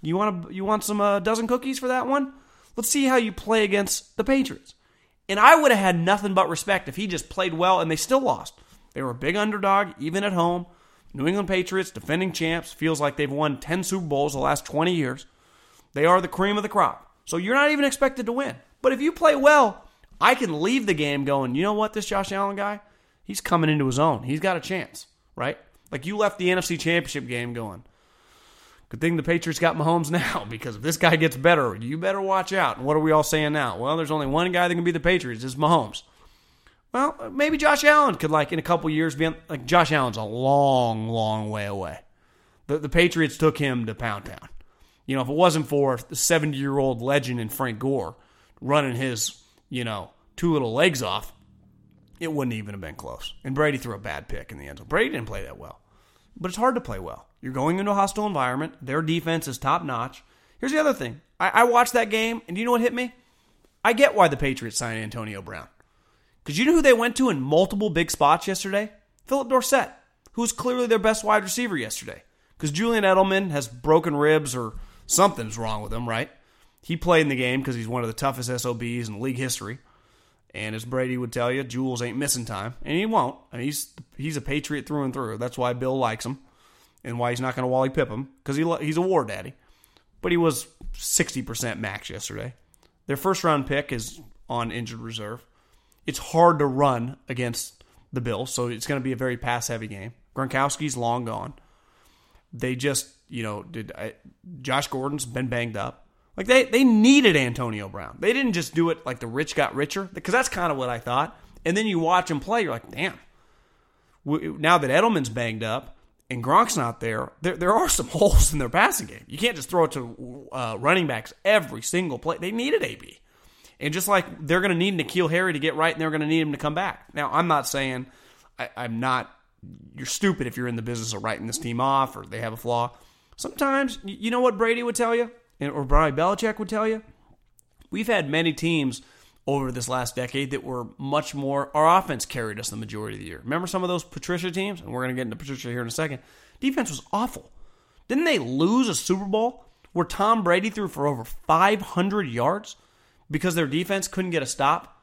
You want to, you want some uh, dozen cookies for that one? Let's see how you play against the Patriots. And I would have had nothing but respect if he just played well and they still lost. They were a big underdog, even at home. New England Patriots, defending champs, feels like they've won ten Super Bowls the last twenty years. They are the cream of the crop. So you're not even expected to win. But if you play well, I can leave the game going, you know what, this Josh Allen guy, he's coming into his own. He's got a chance, right? Like you left the N F C Championship game going, good thing the Patriots got Mahomes now, because if this guy gets better, you better watch out. And what are we all saying now? Well, there's only one guy that can beat the Patriots. It's Mahomes. Well, maybe Josh Allen could, like, in a couple years be on, like, Josh Allen's a long, long way away. The, the Patriots took him to Pound Town. You know, if it wasn't for the seventy-year-old legend in Frank Gore running his, you know, two little legs off, it wouldn't even have been close. And Brady threw a bad pick in the end zone. Brady didn't play that well. But it's hard to play well. You're going into a hostile environment. Their defense is top-notch. Here's the other thing. I, I watched that game, and do you know what hit me? I get why the Patriots signed Antonio Brown. Because you know who they went to in multiple big spots yesterday? Philip Dorsett, who was clearly their best wide receiver yesterday. Because Julian Edelman has broken ribs or something's wrong with him, right? He played in the game because he's one of the toughest S O Bs in league history. And as Brady would tell you, Jules ain't missing time. And he won't. I mean, he's he's a Patriot through and through. That's why Bill likes him. And why he's not going to Wally Pip him. Because he, he's a war daddy. But he was sixty percent max yesterday. Their first round pick is on injured reserve. It's hard to run against the Bills, so it's going to be a very pass-heavy game. Gronkowski's long gone. They just, you know, did I, Josh Gordon's been banged up. Like, they, they needed Antonio Brown. They didn't just do it like the rich got richer, because that's kind of what I thought. And then you watch him play, you're like, damn. Now that Edelman's banged up and Gronk's not there, there, there are some holes in their passing game. You can't just throw it to uh, running backs every single play. They needed A B. And just like they're going to need N'Keal Harry to get right, and they're going to need him to come back. Now, I'm not saying I, I'm not, you're stupid if you're in the business of writing this team off or they have a flaw. Sometimes, you know what Brady would tell you, or Brian Belichick would tell you? We've had many teams over this last decade that were much more, our offense carried us the majority of the year. Remember some of those Patricia teams? And we're going to get into Patricia here in a second. Defense was awful. Didn't they lose a Super Bowl where Tom Brady threw for over five hundred yards? Because their defense couldn't get a stop.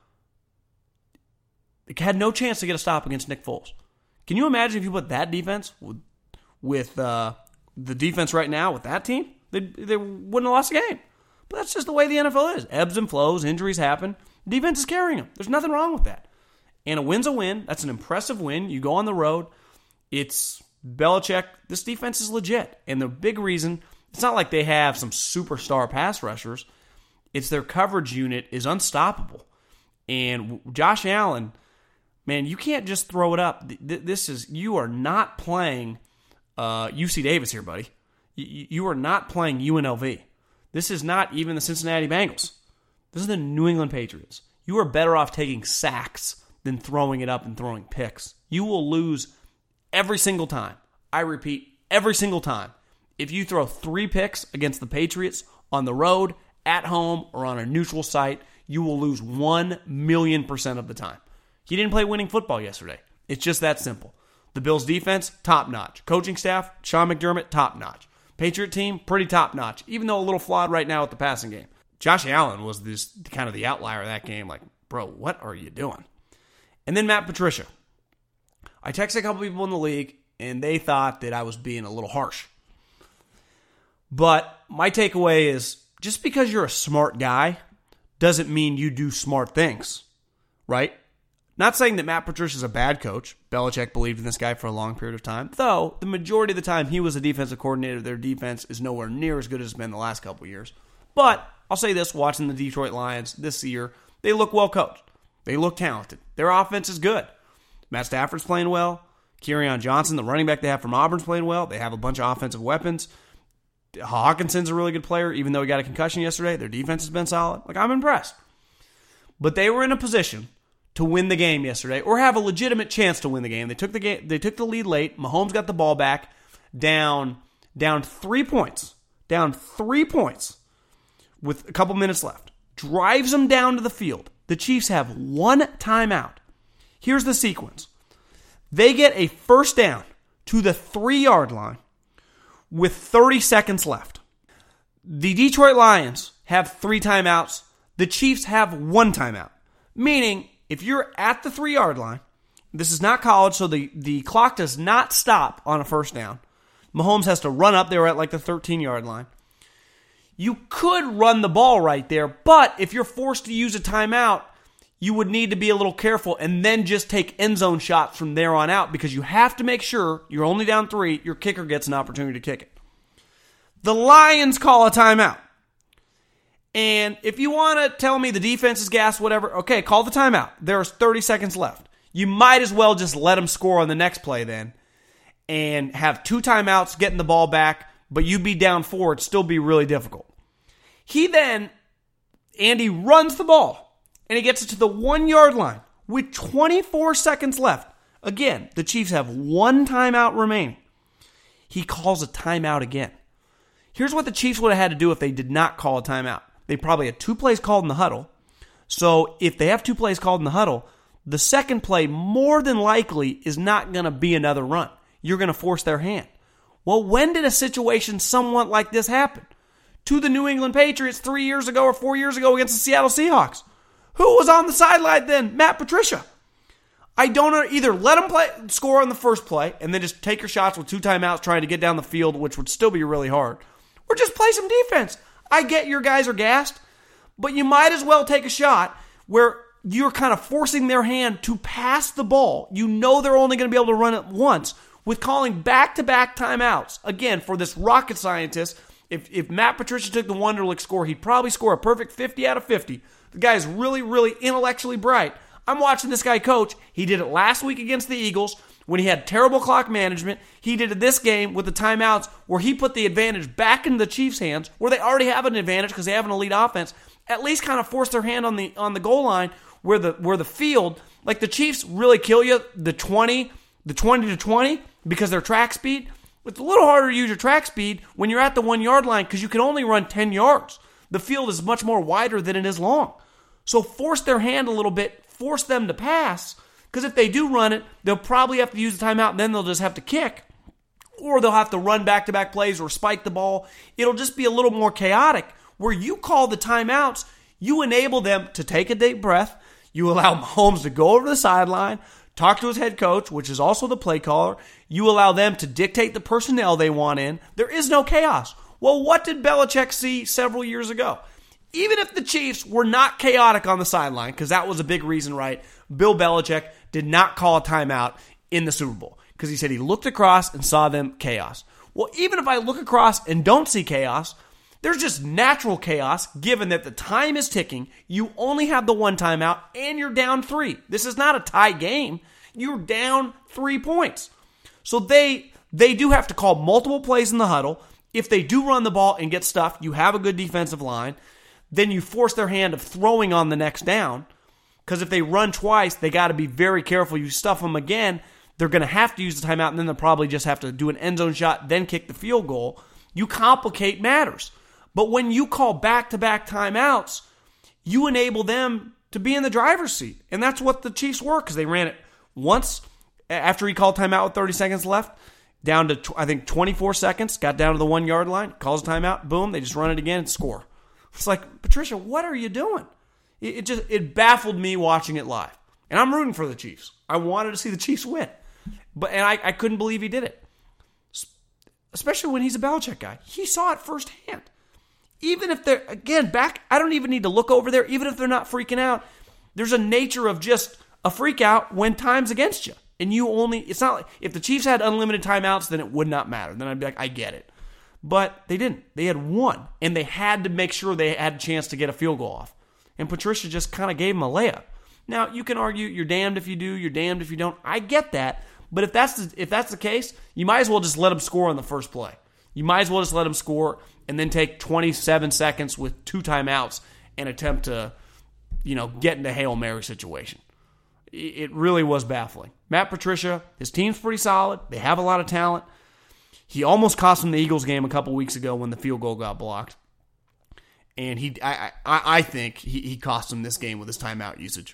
They had no chance to get a stop against Nick Foles. Can you imagine if you put that defense with, with uh, the defense right now with that team? They, they wouldn't have lost the game. But that's just the way the N F L is. Ebbs and flows, injuries happen. Defense is carrying them. There's nothing wrong with that. And a win's a win. That's an impressive win. You go on the road. It's Belichick. This defense is legit. And the big reason, it's not like they have some superstar pass rushers. It's their coverage unit is unstoppable. And Josh Allen, man, you can't just throw it up. This is, you are not playing uh, U C Davis here, buddy. You are not playing U N L V. This is not even the Cincinnati Bengals. This is the New England Patriots. You are better off taking sacks than throwing it up and throwing picks. You will lose every single time. I repeat, every single time. If you throw three picks against the Patriots on the road, at home, or on a neutral site, you will lose one million percent of the time. He didn't play winning football yesterday. It's just that simple. The Bills' defense, top-notch. Coaching staff, Sean McDermott, top-notch. Patriot team, pretty top-notch, even though a little flawed right now with the passing game. Josh Allen was this kind of the outlier of that game. Like, bro, what are you doing? And then Matt Patricia. I texted a couple people in the league, and they thought that I was being a little harsh. But my takeaway is, just because you're a smart guy doesn't mean you do smart things, right? Not saying that Matt Patricia's a bad coach. Belichick believed in this guy for a long period of time. Though, the majority of the time he was a defensive coordinator, their defense is nowhere near as good as it's been the last couple of years. But I'll say this, watching the Detroit Lions this year, they look well coached. They look talented. Their offense is good. Matt Stafford's playing well. Kerryon Johnson, the running back they have from Auburn's playing well. They have a bunch of offensive weapons. Hawkinson's a really good player, even though he got a concussion yesterday. Their defense has been solid. Like, I'm impressed. But they were in a position to win the game yesterday, or have a legitimate chance to win the game. They took the game. They took the lead late. Mahomes got the ball back, down, down three points, down three points, with a couple minutes left. Drives them down to the field. The Chiefs have one timeout. Here's the sequence: they get a first down to the three-yard line with thirty seconds left. The Detroit Lions have three timeouts. The Chiefs have one timeout. Meaning, if you're at the three-yard line, this is not college, so the, the clock does not stop on a first down. Mahomes has to run up. They were at like the thirteen-yard line. You could run the ball right there, but if you're forced to use a timeout, you would need to be a little careful and then just take end zone shots from there on out because you have to make sure you're only down three, your kicker gets an opportunity to kick it. The Lions call a timeout. And if you want to tell me the defense is gassed, whatever, okay, call the timeout. There's thirty seconds left. You might as well just let them score on the next play then and have two timeouts, getting the ball back, but you be down four, it'd still be really difficult. He then, Andy runs the ball, and he gets it to the one-yard line with twenty-four seconds left. Again, the Chiefs have one timeout remaining. He calls a timeout again. Here's what the Chiefs would have had to do if they did not call a timeout. They probably had two plays called in the huddle. So if they have two plays called in the huddle, the second play more than likely is not going to be another run. You're going to force their hand. Well, when did a situation somewhat like this happen? To the New England Patriots three years ago or four years ago against the Seattle Seahawks. Who was on the sideline then? Matt Patricia. I don't know, either let them play, score on the first play and then just take your shots with two timeouts trying to get down the field, which would still be really hard, or just play some defense. I get your guys are gassed, but you might as well take a shot where you're kind of forcing their hand to pass the ball. You know they're only going to be able to run it once with calling back-to-back timeouts. Again, for this rocket scientist, if, if Matt Patricia took the Wonderlic score, he'd probably score a perfect fifty out of fifty. The guy is really, really intellectually bright. I'm watching this guy coach. He did it last week against the Eagles when he had terrible clock management. He did it this game with the timeouts where he put the advantage back into the Chiefs' hands, where they already have an advantage because they have an elite offense. At least kind of force their hand on the on the goal line where the where the field, like the Chiefs really kill you the twenty, the twenty to twenty because their track speed. It's a little harder to use your track speed when you're at the one-yard line because you can only run ten yards. The field is much more wider than it is long. So force their hand a little bit, force them to pass, because if they do run it, they'll probably have to use the timeout, and then they'll just have to kick. Or they'll have to run back-to-back plays or spike the ball. It'll just be a little more chaotic. Where you call the timeouts, you enable them to take a deep breath. You allow Mahomes to go over to the sideline, talk to his head coach, which is also the play caller. You allow them to dictate the personnel they want in. There is no chaos. Well, what did Belichick see several years ago? Even if the Chiefs were not chaotic on the sideline, because that was a big reason, right? Bill Belichick did not call a timeout in the Super Bowl because he said he looked across and saw them chaos. Well, even if I look across and don't see chaos, there's just natural chaos given that the time is ticking, you only have the one timeout, and you're down three. This is not a tie game. You're down three points. So they they do have to call multiple plays in the huddle. If they do run the ball and get stuffed, you have a good defensive line. Then you force their hand of throwing on the next down. Because if they run twice, they got to be very careful. You stuff them again, they're going to have to use the timeout, and then they'll probably just have to do an end zone shot, then kick the field goal. You complicate matters. But when you call back-to-back timeouts, you enable them to be in the driver's seat. And that's what the Chiefs were, because they ran it once after he called timeout with thirty seconds left, down to, I think, twenty-four seconds, got down to the one-yard line, calls a timeout, boom, they just run it again and score. It's like, Patricia, what are you doing? It, it just it baffled me watching it live. And I'm rooting for the Chiefs. I wanted to see the Chiefs win. But and I, I couldn't believe he did it. Especially when he's a Belichick guy. He saw it firsthand. Even if they're, again, back, I don't even need to look over there. Even if they're not freaking out, there's a nature of just a freak out when time's against you. And you only, it's not like, if the Chiefs had unlimited timeouts, then it would not matter. Then I'd be like, I get it. But they didn't. They had one. And they had to make sure they had a chance to get a field goal off. And Patricia just kind of gave them a layup. Now, you can argue you're damned if you do, you're damned if you don't. I get that. But if that's the, if that's the case, you might as well just let them score on the first play. You might as well just let them score and then take twenty-seven seconds with two timeouts and attempt to, you know, get into a Hail Mary situation. It really was baffling. Matt Patricia, his team's pretty solid. They have a lot of talent. He almost cost them the Eagles game a couple weeks ago when the field goal got blocked. And he, I, I, I think he, he cost them this game with his timeout usage.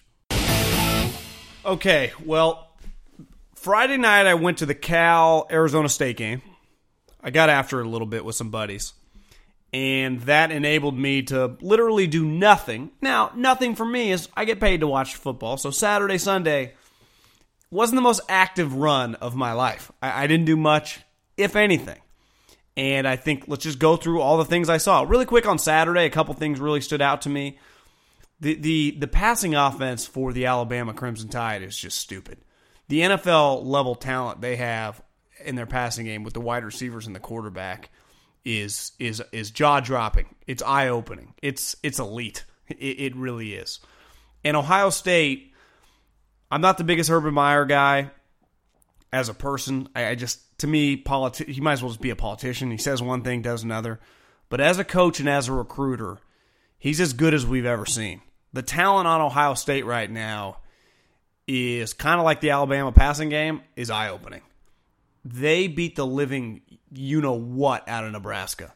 Okay, well, Friday night I went to the Cal-Arizona State game. I got after it a little bit with some buddies. And that enabled me to literally do nothing. Now, nothing for me is I get paid to watch football. So Saturday, Sunday wasn't the most active run of my life. I, I didn't do much, if anything. And I think let's just go through all the things I saw. Really quick on Saturday, a couple things really stood out to me. The, the, the passing offense for the Alabama Crimson Tide is just stupid. The N F L level talent they have in their passing game with the wide receivers and the quarterback is is is jaw-dropping. It's eye-opening. It's it's elite. It, it really is. And Ohio State, I'm not the biggest Urban Meyer guy as a person. I, I just, to me, politi- he might as well just be a politician. He says one thing, does another. But as a coach and as a recruiter, he's as good as we've ever seen. The talent on Ohio State right now is kind of like the Alabama passing game, is eye-opening. They beat the living you-know-what out of Nebraska.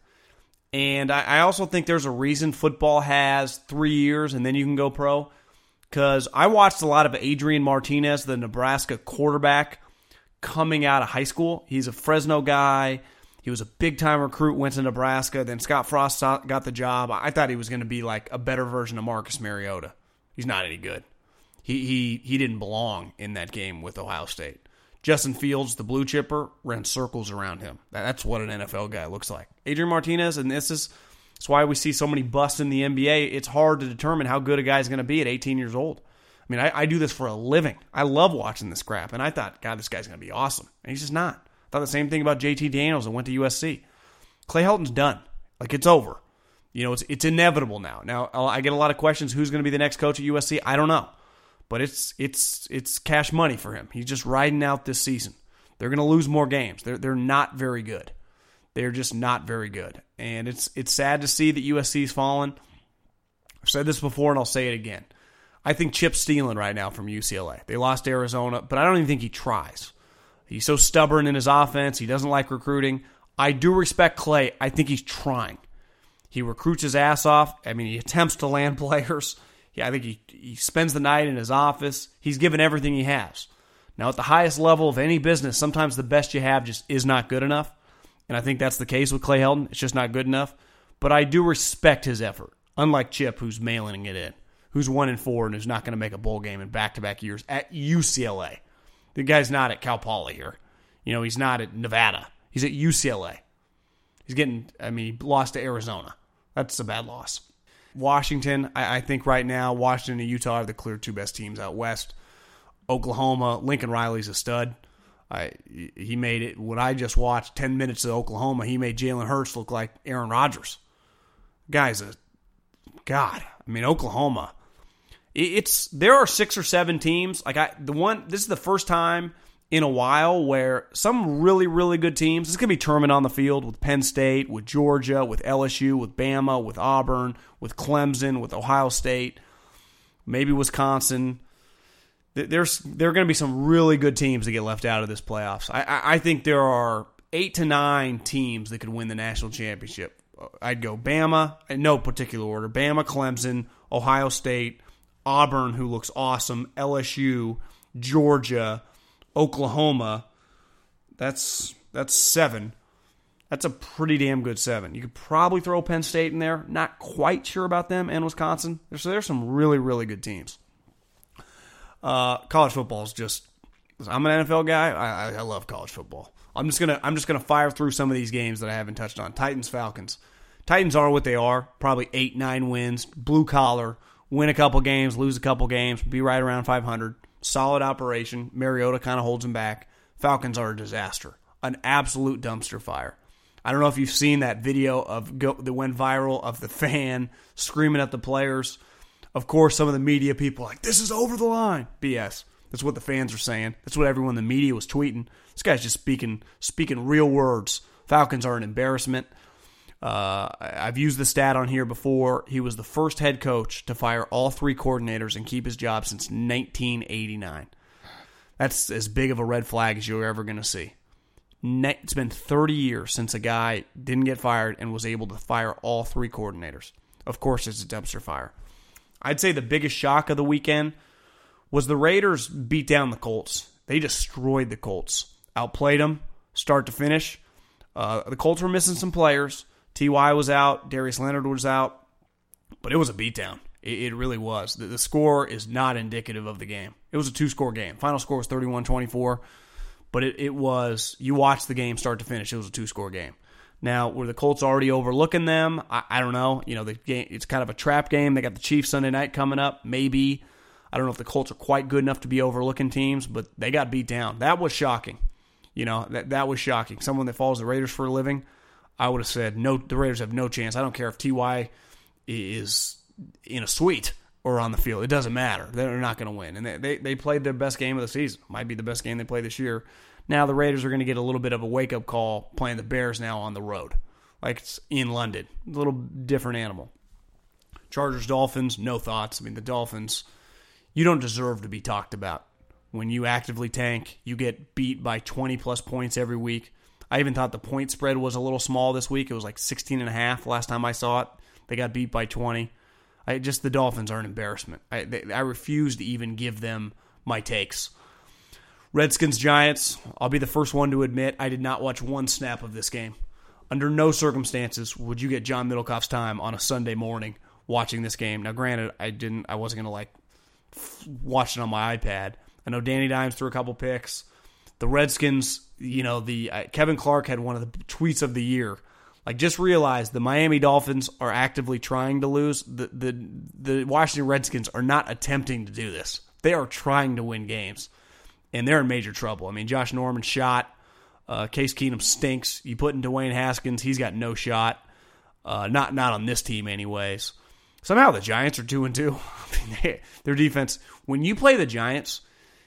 And I, I also think there's a reason football has three years and then you can go pro. Because I watched a lot of Adrian Martinez, the Nebraska quarterback, coming out of high school. He's a Fresno guy. He was a big-time recruit, went to Nebraska. Then Scott Frost got the job. I thought he was going to be like a better version of Marcus Mariota. He's not any good. He he he didn't belong in that game with Ohio State. Justin Fields, the blue chipper, ran circles around him. That's what an N F L guy looks like. Adrian Martinez, and this is that's why we see so many busts in the N B A. It's hard to determine how good a guy's going to be at eighteen years old. I mean, I, I do this for a living. I love watching this crap, and I thought, God, this guy's going to be awesome. And he's just not. I thought the same thing about J T Daniels and went to U S C. Clay Helton's done. Like, it's over. You know, it's it's inevitable now. Now, I get a lot of questions, who's going to be the next coach at U S C? I don't know. But it's it's it's cash money for him. He's just riding out this season. They're going to lose more games. They're they're not very good. They're just not very good. And it's it's sad to see that U S C's fallen. I've said this before and I'll say it again. I think Chip's stealing right now from U C L A. They lost to Arizona, but I don't even think he tries. He's so stubborn in his offense. He doesn't like recruiting. I do respect Clay. I think he's trying. He recruits his ass off. I mean, he attempts to land players. Yeah, I think he, he spends the night in his office. He's given everything he has. Now, at the highest level of any business, sometimes the best you have just is not good enough. And I think that's the case with Clay Helton. It's just not good enough. But I do respect his effort, unlike Chip, who's mailing it in, who's one and four and who's not going to make a bowl game in back-to-back years at U C L A. The guy's not at Cal Poly here. You know, he's not at Nevada. He's at U C L A. He's getting, I mean, he lost to Arizona. That's a bad loss. Washington, I, I think right now, Washington and Utah are the clear two best teams out west. Oklahoma, Lincoln Riley's a stud. I, he made it, when I just watched ten minutes of Oklahoma, he made Jalen Hurts look like Aaron Rodgers. Guy's a, God, I mean, Oklahoma. It, it's, there are six or seven teams, like I, the one, this is the first time in a while where some really, really good teams, it's going to be tournament on the field with Penn State, with Georgia, with L S U, with Bama, with Auburn, with Clemson, with Ohio State, maybe Wisconsin. There's there are going to be some really good teams that get left out of this playoffs. I, I, I think there are eight to nine teams that could win the national championship. I'd go Bama, in no particular order, Bama, Clemson, Ohio State, Auburn, who looks awesome, L S U, Georgia, Oklahoma. That's that's seven. That's a pretty damn good seven. You could probably throw Penn State in there. Not quite sure about them, and Wisconsin. So there's some really, really good teams. Uh, college football is just. I'm an N F L guy. I, I love college football. I'm just gonna I'm just gonna fire through some of these games that I haven't touched on. Titans, Falcons. Titans are what they are. Probably eight, nine wins. Blue collar. Win a couple games, lose a couple games. Be right around five hundred. Solid operation. Mariota kind of holds them back. Falcons are a disaster. An absolute dumpster fire. I don't know if you've seen that video of go, that went viral of the fan screaming at the players. Of course, some of the media people are like, this is over the line. B S. That's what the fans are saying. That's what everyone in the media was tweeting. This guy's just speaking speaking real words. Falcons are an embarrassment. Uh, I've used the stat on here before. He was the first head coach to fire all three coordinators and keep his job since nineteen eighty-nine. That's as big of a red flag as you're ever going to see. It's been thirty years since a guy didn't get fired and was able to fire all three coordinators. Of course, it's a dumpster fire. I'd say the biggest shock of the weekend was the Raiders beat down the Colts. They destroyed the Colts. Outplayed them, start to finish. Uh, the Colts were missing some players. T Y was out. Darius Leonard was out. But it was a beatdown. It, it really was. The, the score is not indicative of the game. It was a two-score game. Final score was thirty-one twenty-four. But it, it was, you watched the game start to finish. It was a two-score game. Now, were the Colts already overlooking them? I, I don't know. You know, the game, it's kind of a trap game. They got the Chiefs Sunday night coming up. Maybe. I don't know if the Colts are quite good enough to be overlooking teams, but they got beat down. That was shocking. You know, that that was shocking. Someone that follows the Raiders for a living, I would have said, no, the Raiders have no chance. I don't care if T Y is in a suite or on the field. It doesn't matter. They're not going to win. And they, they, they played their best game of the season. Might be the best game they played this year. Now the Raiders are going to get a little bit of a wake-up call playing the Bears now on the road. Like it's in London. A little different animal. Chargers, Dolphins, no thoughts. I mean, the Dolphins, you don't deserve to be talked about. When you actively tank, you get beat by twenty-plus points every week. I even thought the point spread was a little small this week. It was like sixteen and a half last time I saw it. They got beat by twenty. I just the Dolphins are an embarrassment. I, they, I refuse to even give them my takes. Redskins, Giants, I'll be the first one to admit I did not watch one snap of this game. Under no circumstances would you get John Middlecoff's time on a Sunday morning watching this game. Now, granted, I didn't. I wasn't going to like watch it on my iPad. I know Danny Dimes threw a couple picks. The Redskins, you know, the uh, Kevin Clark had one of the tweets of the year. Like, just realize the Miami Dolphins are actively trying to lose. The the the Washington Redskins are not attempting to do this. They are trying to win games. And they're in major trouble. I mean, Josh Norman shot. Uh, Case Keenum stinks. You put in Dwayne Haskins, he's got no shot. Uh, not not on this team, anyways. Somehow the Giants are two and two. I mean, they, their defense. When you play the Giants,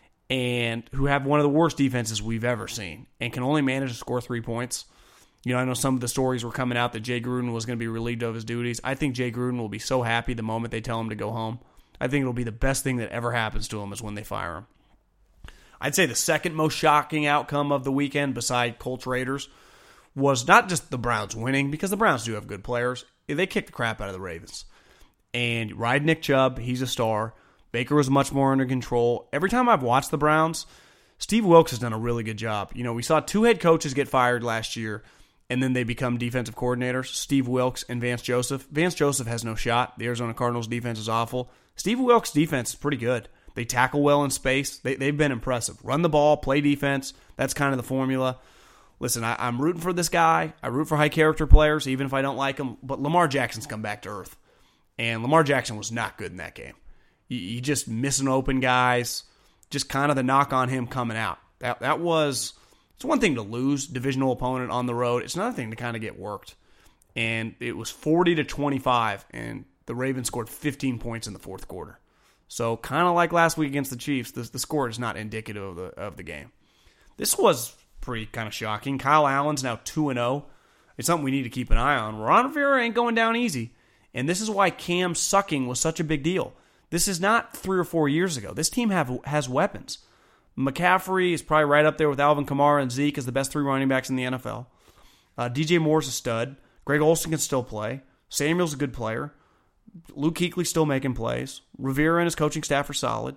and who have one of the worst defenses we've ever seen, and can only manage to score three points. You know, I know some of the stories were coming out that Jay Gruden was going to be relieved of his duties. I think Jay Gruden will be so happy the moment they tell him to go home. I think it'll be the best thing that ever happens to him is when they fire him. I'd say the second most shocking outcome of the weekend, beside Colts Raiders, was not just the Browns winning, because the Browns do have good players. They kicked the crap out of the Ravens. And ride Nick Chubb, he's a star. Baker was much more under control. Every time I've watched the Browns, Steve Wilks has done a really good job. You know, we saw two head coaches get fired last year, and then they become defensive coordinators, Steve Wilks and Vance Joseph. Vance Joseph has no shot. The Arizona Cardinals defense is awful. Steve Wilks' defense is pretty good. They tackle well in space. They, they've been impressive. Run the ball, play defense. That's kind of the formula. Listen, I, I'm rooting for this guy. I root for high-character players, even if I don't like them. But Lamar Jackson's come back to earth. And Lamar Jackson was not good in that game. You, you just missing open guys. Just kind of the knock on him coming out. That that was... It's one thing to lose divisional opponent on the road. It's another thing to kind of get worked. And it was forty to twenty-five, and the Ravens scored fifteen points in the fourth quarter. So kind of like last week against the Chiefs, the, the score is not indicative of the of the game. This was pretty kind of shocking. Kyle Allen's now two and oh. It's something we need to keep an eye on. Ron Rivera ain't going down easy. And this is why Cam sucking was such a big deal. This is not three or four years ago. This team have has weapons. McCaffrey is probably right up there with Alvin Kamara and Zeke as the best three running backs in the N F L. Uh, D J Moore's a stud. Greg Olsen can still play. Samuel's a good player. Luke Kuechly's still making plays. Rivera and his coaching staff are solid.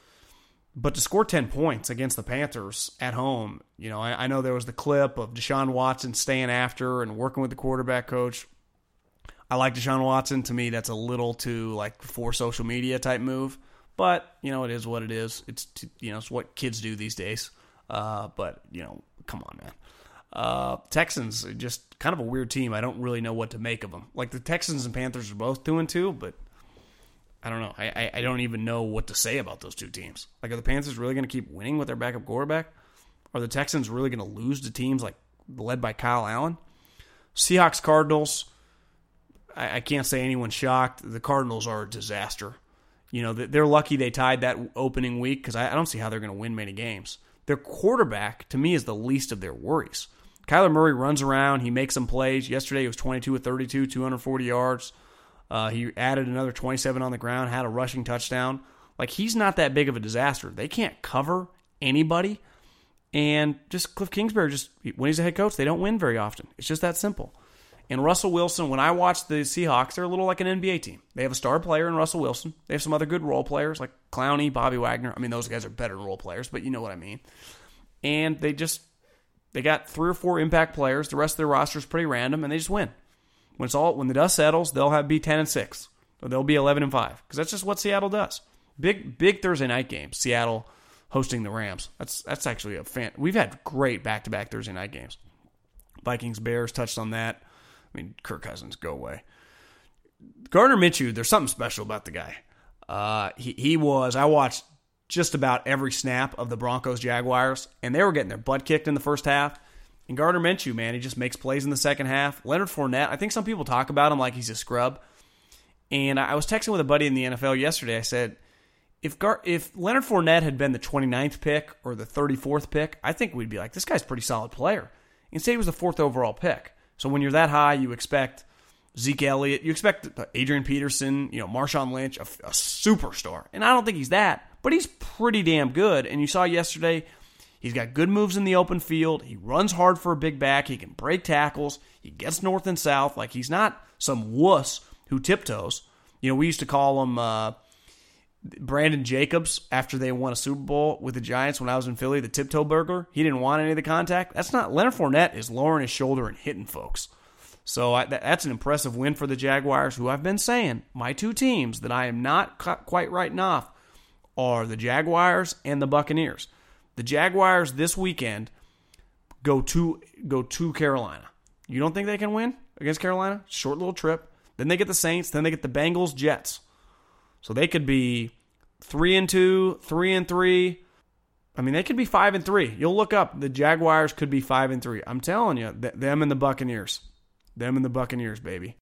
But to score ten points against the Panthers at home, you know, I, I know there was the clip of Deshaun Watson staying after and working with the quarterback coach. I like Deshaun Watson. To me, that's a little too, like, for social media type move. But, you know, it is what it is. It's, you know, it's what kids do these days. Uh, but, you know, come on, man. Uh, Texans, just kind of a weird team. I don't really know what to make of them. Like, the Texans and Panthers are both two and two, but I don't know. I, I, I don't even know what to say about those two teams. Like, are the Panthers really going to keep winning with their backup quarterback? Are the Texans really going to lose to teams like led by Kyle Allen? Seahawks, Cardinals, I, I can't say anyone's shocked. The Cardinals are a disaster. You know, they're lucky they tied that opening week because I, I don't see how they're going to win many games. Their quarterback, to me, is the least of their worries. Kyler Murray runs around. He makes some plays. Yesterday, he was twenty-two of thirty-two, two hundred forty yards. Uh, he added another twenty-seven on the ground, had a rushing touchdown. Like, he's not that big of a disaster. They can't cover anybody. And just Cliff Kingsbury, just when he's a head coach, they don't win very often. It's just that simple. And Russell Wilson, when I watch the Seahawks, they're a little like an N B A team. They have a star player in Russell Wilson. They have some other good role players like Clowney, Bobby Wagner. I mean, those guys are better role players, but you know what I mean. And they just, they got three or four impact players. The rest of their roster is pretty random, and they just win. When it's all when the dust settles, they'll have be ten and six, or they'll be eleven and five, because that's just what Seattle does. Big big Thursday night games. Seattle hosting the Rams. That's that's actually a fan. We've had great back to back Thursday night games. Vikings Bears touched on that. I mean, Kirk Cousins, go away. Gardner Minshew, there's something special about the guy. Uh, he he was. I watched just about every snap of the Broncos Jaguars, and they were getting their butt kicked in the first half. And Gardner Minshew, man, he just makes plays in the second half. Leonard Fournette, I think some people talk about him like he's a scrub. And I was texting with a buddy in the N F L yesterday. I said, if Gar- if Leonard Fournette had been the twenty-ninth pick or the thirty-fourth pick, I think we'd be like, this guy's a pretty solid player. Instead, he was the fourth overall pick. So when you're that high, you expect Zeke Elliott, you expect Adrian Peterson, you know, Marshawn Lynch, a, a superstar. And I don't think he's that, but he's pretty damn good. And you saw yesterday, he's got good moves in the open field. He runs hard for a big back. He can break tackles. He gets north and south. Like, he's not some wuss who tiptoes. You know, we used to call him uh, Brandon Jacobs after they won a Super Bowl with the Giants when I was in Philly, the tiptoe burglar. He didn't want any of the contact. That's not, Leonard Fournette is lowering his shoulder and hitting folks. So I, that's an impressive win for the Jaguars, who I've been saying, my two teams that I am not quite writing off are the Jaguars and the Buccaneers. The Jaguars this weekend go to go to Carolina. You don't think they can win against Carolina? Short little trip. Then they get the Saints. Then they get the Bengals, Jets. So they could be three and two, three and three. I mean, they could be five and three. You'll look up. The Jaguars could be five and three. I'm telling you, th- them and the Buccaneers, them and the Buccaneers, baby.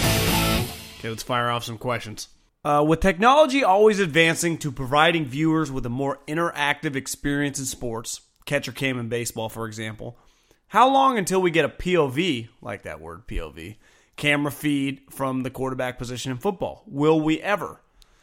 Okay, let's fire off some questions. Uh, with technology always advancing to providing viewers with a more interactive experience in sports, catcher cam in baseball, for example, how long until we get a P O V, like that word, P O V, camera feed from the quarterback position in football? Will we ever?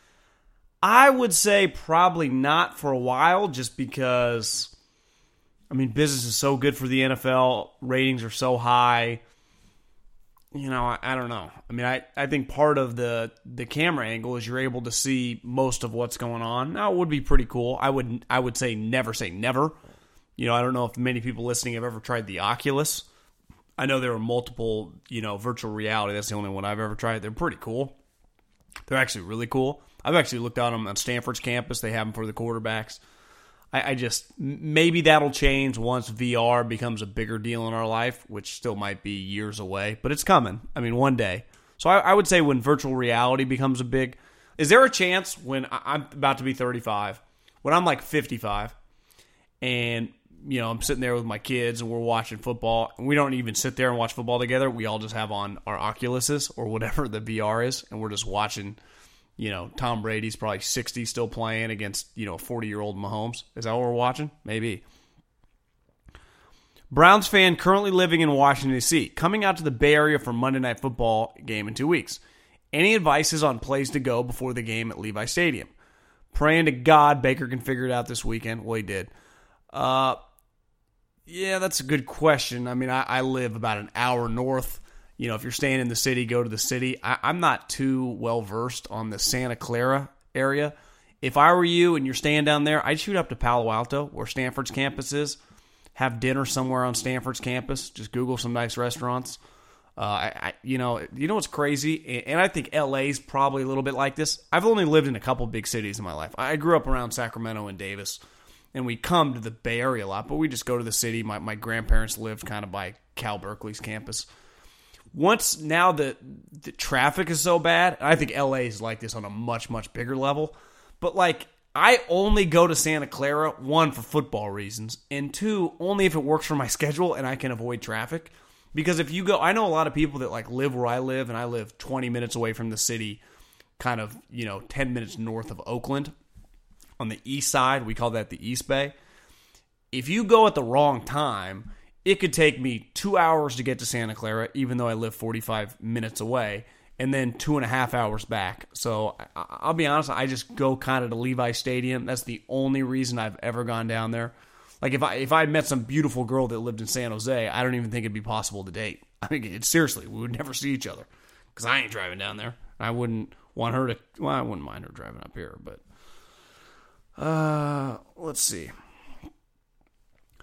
I would say probably not for a while, just because, I mean, business is so good for the N F L. Ratings are so high. You know, I, I don't know. I mean, I, I think part of the, the camera angle is you're able to see most of what's going on. Now, it would be pretty cool. I would I would say never say never. You know, I don't know if many people listening have ever tried the Oculus. I know there are multiple, you know, virtual reality. That's the only one I've ever tried. They're pretty cool. They're actually really cool. I've actually looked at them on Stanford's campus. They have them for the quarterbacks. I, I just, maybe that'll change once V R becomes a bigger deal in our life, which still might be years away, but it's coming. I mean, one day. So I, I would say when virtual reality becomes a big, is there a chance when I'm about to be thirty-five, when I'm like fifty-five, and, you know, I'm sitting there with my kids and we're watching football, and we don't even sit there and watch football together. We all just have on our Oculuses or whatever the V R is, and we're just watching. You know, Tom Brady's probably sixty still playing against, you know, forty-year-old Mahomes. Is that what we're watching? Maybe. Browns fan currently living in Washington, D C, coming out to the Bay Area for Monday Night Football game in two weeks. Any advices on plays to go before the game at Levi Stadium? Praying to God Baker can figure it out this weekend. Well, he did. Uh, yeah, that's a good question. I mean, I, I live about an hour north. You know, if you're staying in the city, go to the city. I, I'm not too well-versed on the Santa Clara area. If I were you and you're staying down there, I'd shoot up to Palo Alto, where Stanford's campus is. Have dinner somewhere on Stanford's campus. Just Google some nice restaurants. Uh, I, I, you know, you know what's crazy? And I think L A's probably a little bit like this. I've only lived in a couple big cities in my life. I grew up around Sacramento and Davis, and we come to the Bay Area a lot, but we just go to the city. My, my grandparents lived kind of by Cal Berkeley's campus. Once now the, the traffic is so bad, I think L A is like this on a much, much bigger level. But like, I only go to Santa Clara, one, for football reasons, and two, only if it works for my schedule and I can avoid traffic. Because if you go, I know a lot of people that like live where I live, and I live twenty minutes away from the city, kind of, you know, ten minutes north of Oakland. On the east side, we call that the East Bay. If you go at the wrong time, it could take me two hours to get to Santa Clara, even though I live forty-five minutes away, and then two and a half hours back. So I'll be honest, I just go kind of to Levi Stadium. That's the only reason I've ever gone down there. Like if I if I met some beautiful girl that lived in San Jose, I don't even think it'd be possible to date. I mean, it's, seriously, we would never see each other because I ain't driving down there. I wouldn't want her to. Well, I wouldn't mind her driving up here, but uh, let's see.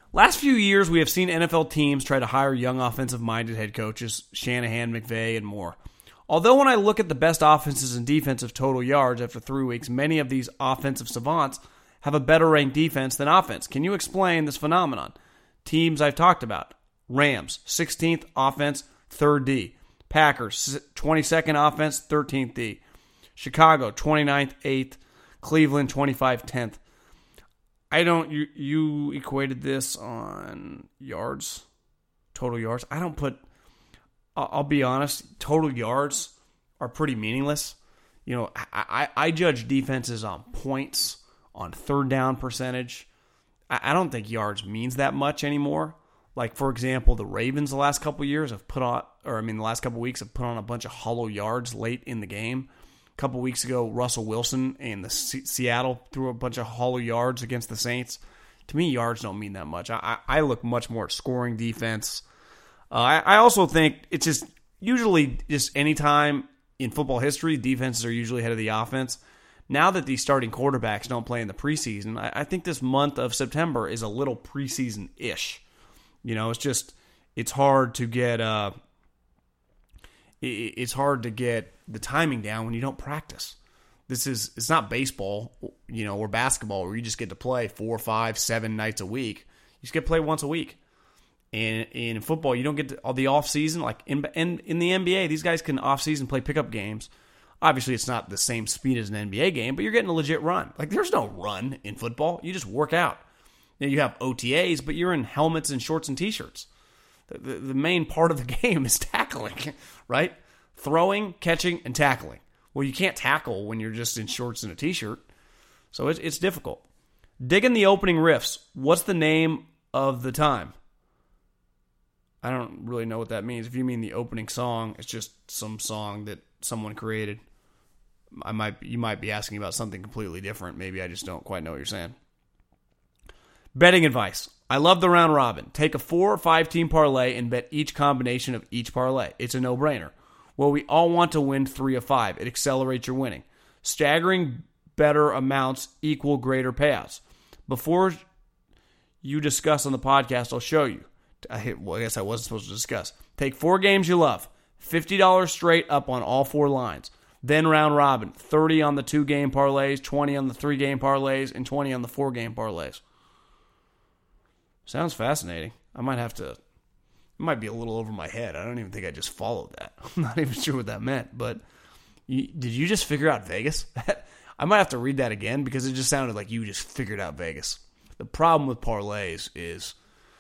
Last few years, we have seen N F L teams try to hire young offensive-minded head coaches, Shanahan, McVay, and more. Although when I look at the best offenses and defensive total yards after three weeks, many of these offensive savants have a better ranked defense than offense. Can you explain this phenomenon? Teams I've talked about. Rams, sixteenth offense, third D. Packers, twenty-second offense, thirteenth D. Chicago, twenty-ninth, eighth. Cleveland, twenty-five, tenth. I don't, you, you equated this on yards, total yards. I don't put, I'll, I'll be honest, total yards are pretty meaningless. You know, I, I, I judge defenses on points, on third down percentage. I, I don't think yards means that much anymore. Like, for example, the Ravens the last couple of years have put on, or I mean the last couple of weeks have put on a bunch of hollow yards late in the game. A couple weeks ago, Russell Wilson and the C- Seattle threw a bunch of hollow yards against the Saints. To me, yards don't mean that much. I, I look much more at scoring defense. Uh, I, I also think it's just usually just any time in football history, defenses are usually ahead of the offense. Now that these starting quarterbacks don't play in the preseason, I, I think this month of September is a little preseason-ish. You know, it's just it's hard to get uh, it, it's hard to get the timing down when you don't practice. This is it's not baseball, you know, or basketball where you just get to play four, five, seven nights a week. You just get to play once a week. And in football, you don't get to, all the off season like in, in in the N B A. These guys can off season play pickup games. Obviously, it's not the same speed as an N B A game, but you're getting a legit run. Like there's no run in football. You just work out. You know, you have O T As, but you're in helmets and shorts and t-shirts. The, the, the main part of the game is tackling, right? Throwing, catching, and tackling. Well, you can't tackle when you're just in shorts and a t-shirt. So it's, it's difficult. Digging the opening riffs. What's the name of the time? I don't really know what that means. If you mean the opening song, it's just some song that someone created. I might you might be asking about something completely different. Maybe I just don't quite know what you're saying. Betting advice. I love the round robin. Take a four or five team parlay and bet each combination of each parlay. It's a no-brainer. Well, we all want to win three of five. It accelerates your winning. Staggering better amounts equal greater payouts. Before you discuss on the podcast, I'll show you. I, hit, well, I guess I wasn't supposed to discuss. Take four games you love. fifty dollars straight up on all four lines. Then round robin. thirty on the two-game parlays, twenty on the three-game parlays, and twenty on the four-game parlays. Sounds fascinating. I might have to... It might be a little over my head. I don't even think I just followed that. I'm not even sure what that meant. But you, did you just figure out Vegas? I might have to read that again because it just sounded like you just figured out Vegas. The problem with parlays is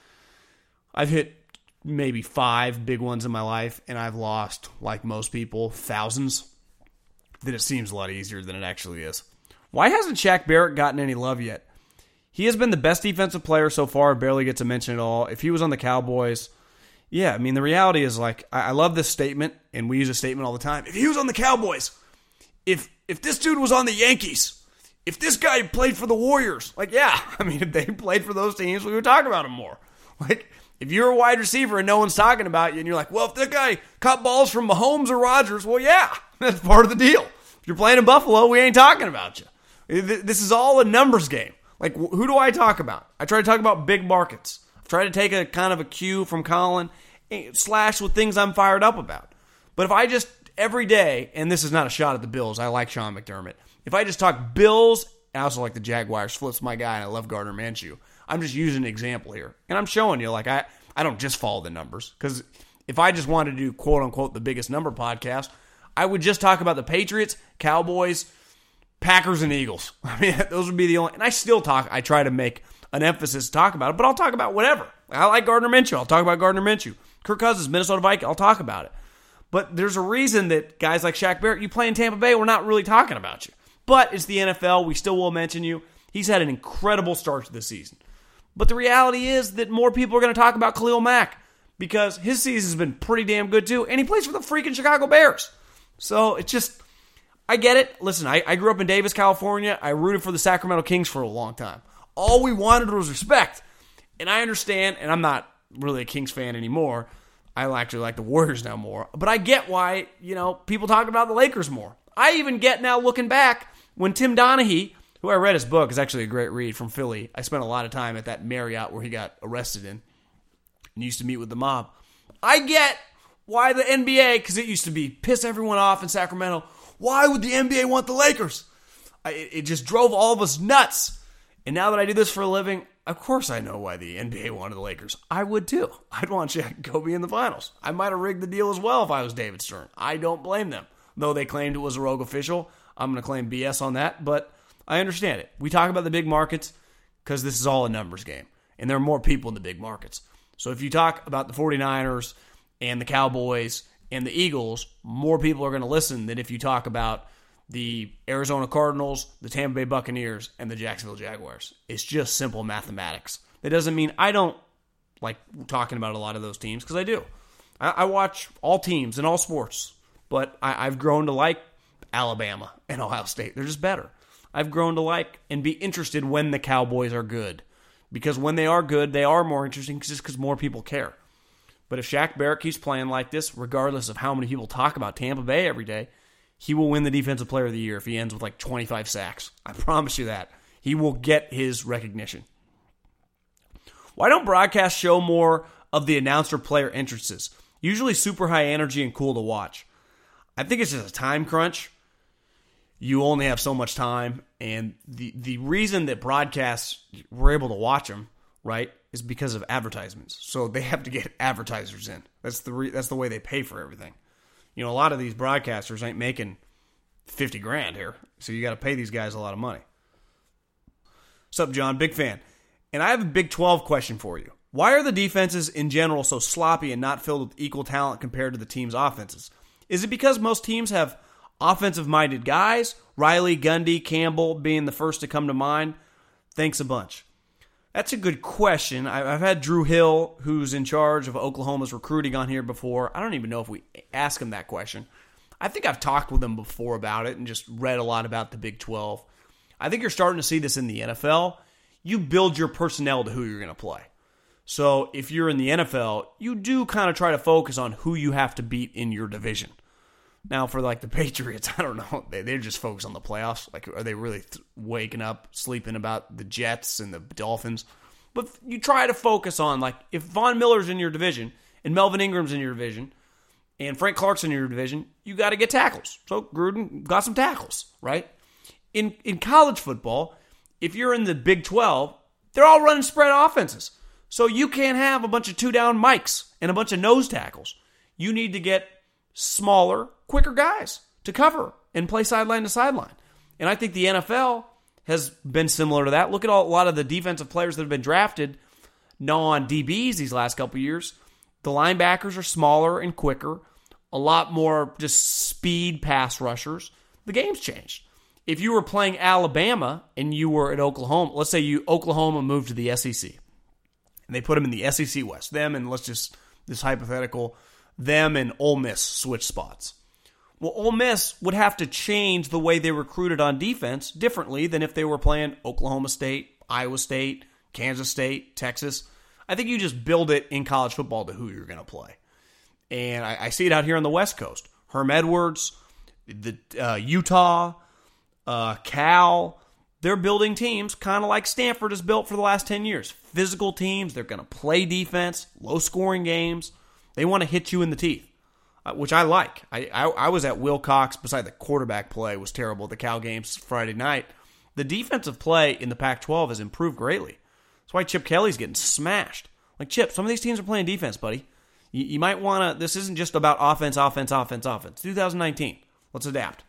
I've hit maybe five big ones in my life, and I've lost, like most people, thousands. Then it seems a lot easier than it actually is. Why hasn't Shaq Barrett gotten any love yet? He has been the best defensive player so far, barely gets a mention at all. If he was on the Cowboys, yeah, I mean, the reality is, like, I love this statement, and we use a statement all the time. If he was on the Cowboys, if if this dude was on the Yankees, if this guy played for the Warriors, like, yeah, I mean, if they played for those teams, we would talk about him more. Like, if you're a wide receiver and no one's talking about you, and you're like, well, if that guy caught balls from Mahomes or Rodgers, well, yeah, that's part of the deal. If you're playing in Buffalo, we ain't talking about you. This is all a numbers game. Like, who do I talk about? I try to talk about big markets. I try to take a kind of a cue from Colin, slash with things I'm fired up about. But if I just, every day, and this is not a shot at the Bills, I like Sean McDermott. If I just talk Bills, I also like the Jaguars, Flip's my guy, and I love Gardner Minshew. I'm just using an example here. And I'm showing you, like, I, I don't just follow the numbers. Because if I just wanted to do, quote-unquote, the biggest number podcast, I would just talk about the Patriots, Cowboys, Packers, and Eagles. I mean, those would be the only... And I still talk... I try to make an emphasis to talk about it, but I'll talk about whatever. I like Gardner Minshew. I'll talk about Gardner Minshew. Kirk Cousins, Minnesota Vikings. I'll talk about it. But there's a reason that guys like Shaq Barrett, you play in Tampa Bay, we're not really talking about you. But it's the N F L. We still will mention you. He's had an incredible start to the season. But the reality is that more people are going to talk about Khalil Mack because his season's been pretty damn good too, and he plays for the freaking Chicago Bears. So it's just... I get it. Listen, I, I grew up in Davis, California. I rooted for the Sacramento Kings for a long time. All we wanted was respect. And I understand, and I'm not really a Kings fan anymore. I actually like the Warriors now more. But I get why, you know, people talk about the Lakers more. I even get now, looking back, when Tim Donaghy who I read his book, is actually a great read, from Philly. I spent a lot of time at that Marriott where he got arrested in and used to meet with the mob. I get why the N B A, because it used to be piss everyone off in Sacramento. Why would the N B A want the Lakers? I, it just drove all of us nuts. And now that I do this for a living, of course I know why the N B A wanted the Lakers. I would too. I'd want Shaq and Kobe in the finals. I might have rigged the deal as well if I was David Stern. I don't blame them. Though they claimed it was a rogue official, I'm going to claim B S on that, but I understand it. We talk about the big markets because this is all a numbers game, and there are more people in the big markets. So if you talk about the 49ers and the Cowboys and the Eagles, more people are going to listen than if you talk about the Arizona Cardinals, the Tampa Bay Buccaneers, and the Jacksonville Jaguars. It's just simple mathematics. That doesn't mean I don't like talking about a lot of those teams, because I do. I, I watch all teams in all sports, but I, I've grown to like Alabama and Ohio State. They're just better. I've grown to like and be interested when the Cowboys are good, because when they are good, they are more interesting just because more people care. But if Shaq Barrett keeps playing like this, regardless of how many people talk about Tampa Bay every day, he will win the Defensive Player of the Year if he ends with like twenty-five sacks. I promise you that. He will get his recognition. Why don't broadcasts show more of the announcer player entrances? Usually super high energy and cool to watch. I think it's just a time crunch. You only have so much time, and the, the reason that broadcasts were able to watch them, right, is because of advertisements. So they have to get advertisers in. That's the re- that's the way they pay for everything. You know, a lot of these broadcasters ain't making fifty grand here, so you got to pay these guys a lot of money. What's up, John? Big fan. And I have a Big twelve question for you. Why are the defenses in general so sloppy and not filled with equal talent compared to the team's offenses? Is it because most teams have offensive-minded guys? Riley, Gundy, Campbell being the first to come to mind? Thanks a bunch. That's a good question. I've had Drew Hill, who's in charge of Oklahoma's recruiting, on here before. I don't even know if we ask him that question. I think I've talked with him before about it and just read a lot about the Big twelve. I think you're starting to see this in the N F L. You build your personnel to who you're going to play. So if you're in the N F L, you do kind of try to focus on who you have to beat in your division. Now, for like the Patriots, I don't know. They, they're just focused on the playoffs. Like, are they really th- waking up, sleeping about the Jets and the Dolphins? But you try to focus on, like, if Von Miller's in your division and Melvin Ingram's in your division and Frank Clark's in your division, you got to get tackles. So Gruden got some tackles, right? In in college football, if you're in the Big twelve, they're all running spread offenses. So you can't have a bunch of two-down Mikes and a bunch of nose tackles. You need to get smaller, quicker guys to cover and play sideline to sideline. And I think the N F L has been similar to that. Look at all, a lot of the defensive players that have been drafted non-D Bs these last couple years. The linebackers are smaller and quicker, a lot more just speed pass rushers. The game's changed. If you were playing Alabama and you were at Oklahoma, let's say you Oklahoma moved to the S E C, and they put them in the S E C West. Them and let's just, this hypothetical, them and Ole Miss switch spots. Well, Ole Miss would have to change the way they recruited on defense differently than if they were playing Oklahoma State, Iowa State, Kansas State, Texas. I think you just build it in college football to who you're going to play. And I, I see it out here on the West Coast. Herm Edwards, the uh, Utah, uh, Cal, they're building teams kind of like Stanford has built for the last ten years. Physical teams, they're going to play defense, low-scoring games. They want to hit you in the teeth, uh, which I like. I, I I was at Wilcox, beside the quarterback play was terrible at the Cal games Friday night. The defensive play in the Pac twelve has improved greatly. That's why Chip Kelly's getting smashed. Like, Chip, some of these teams are playing defense, buddy. You, you might want to, this isn't just about offense, offense, offense, offense. twenty nineteen. Let's adapt.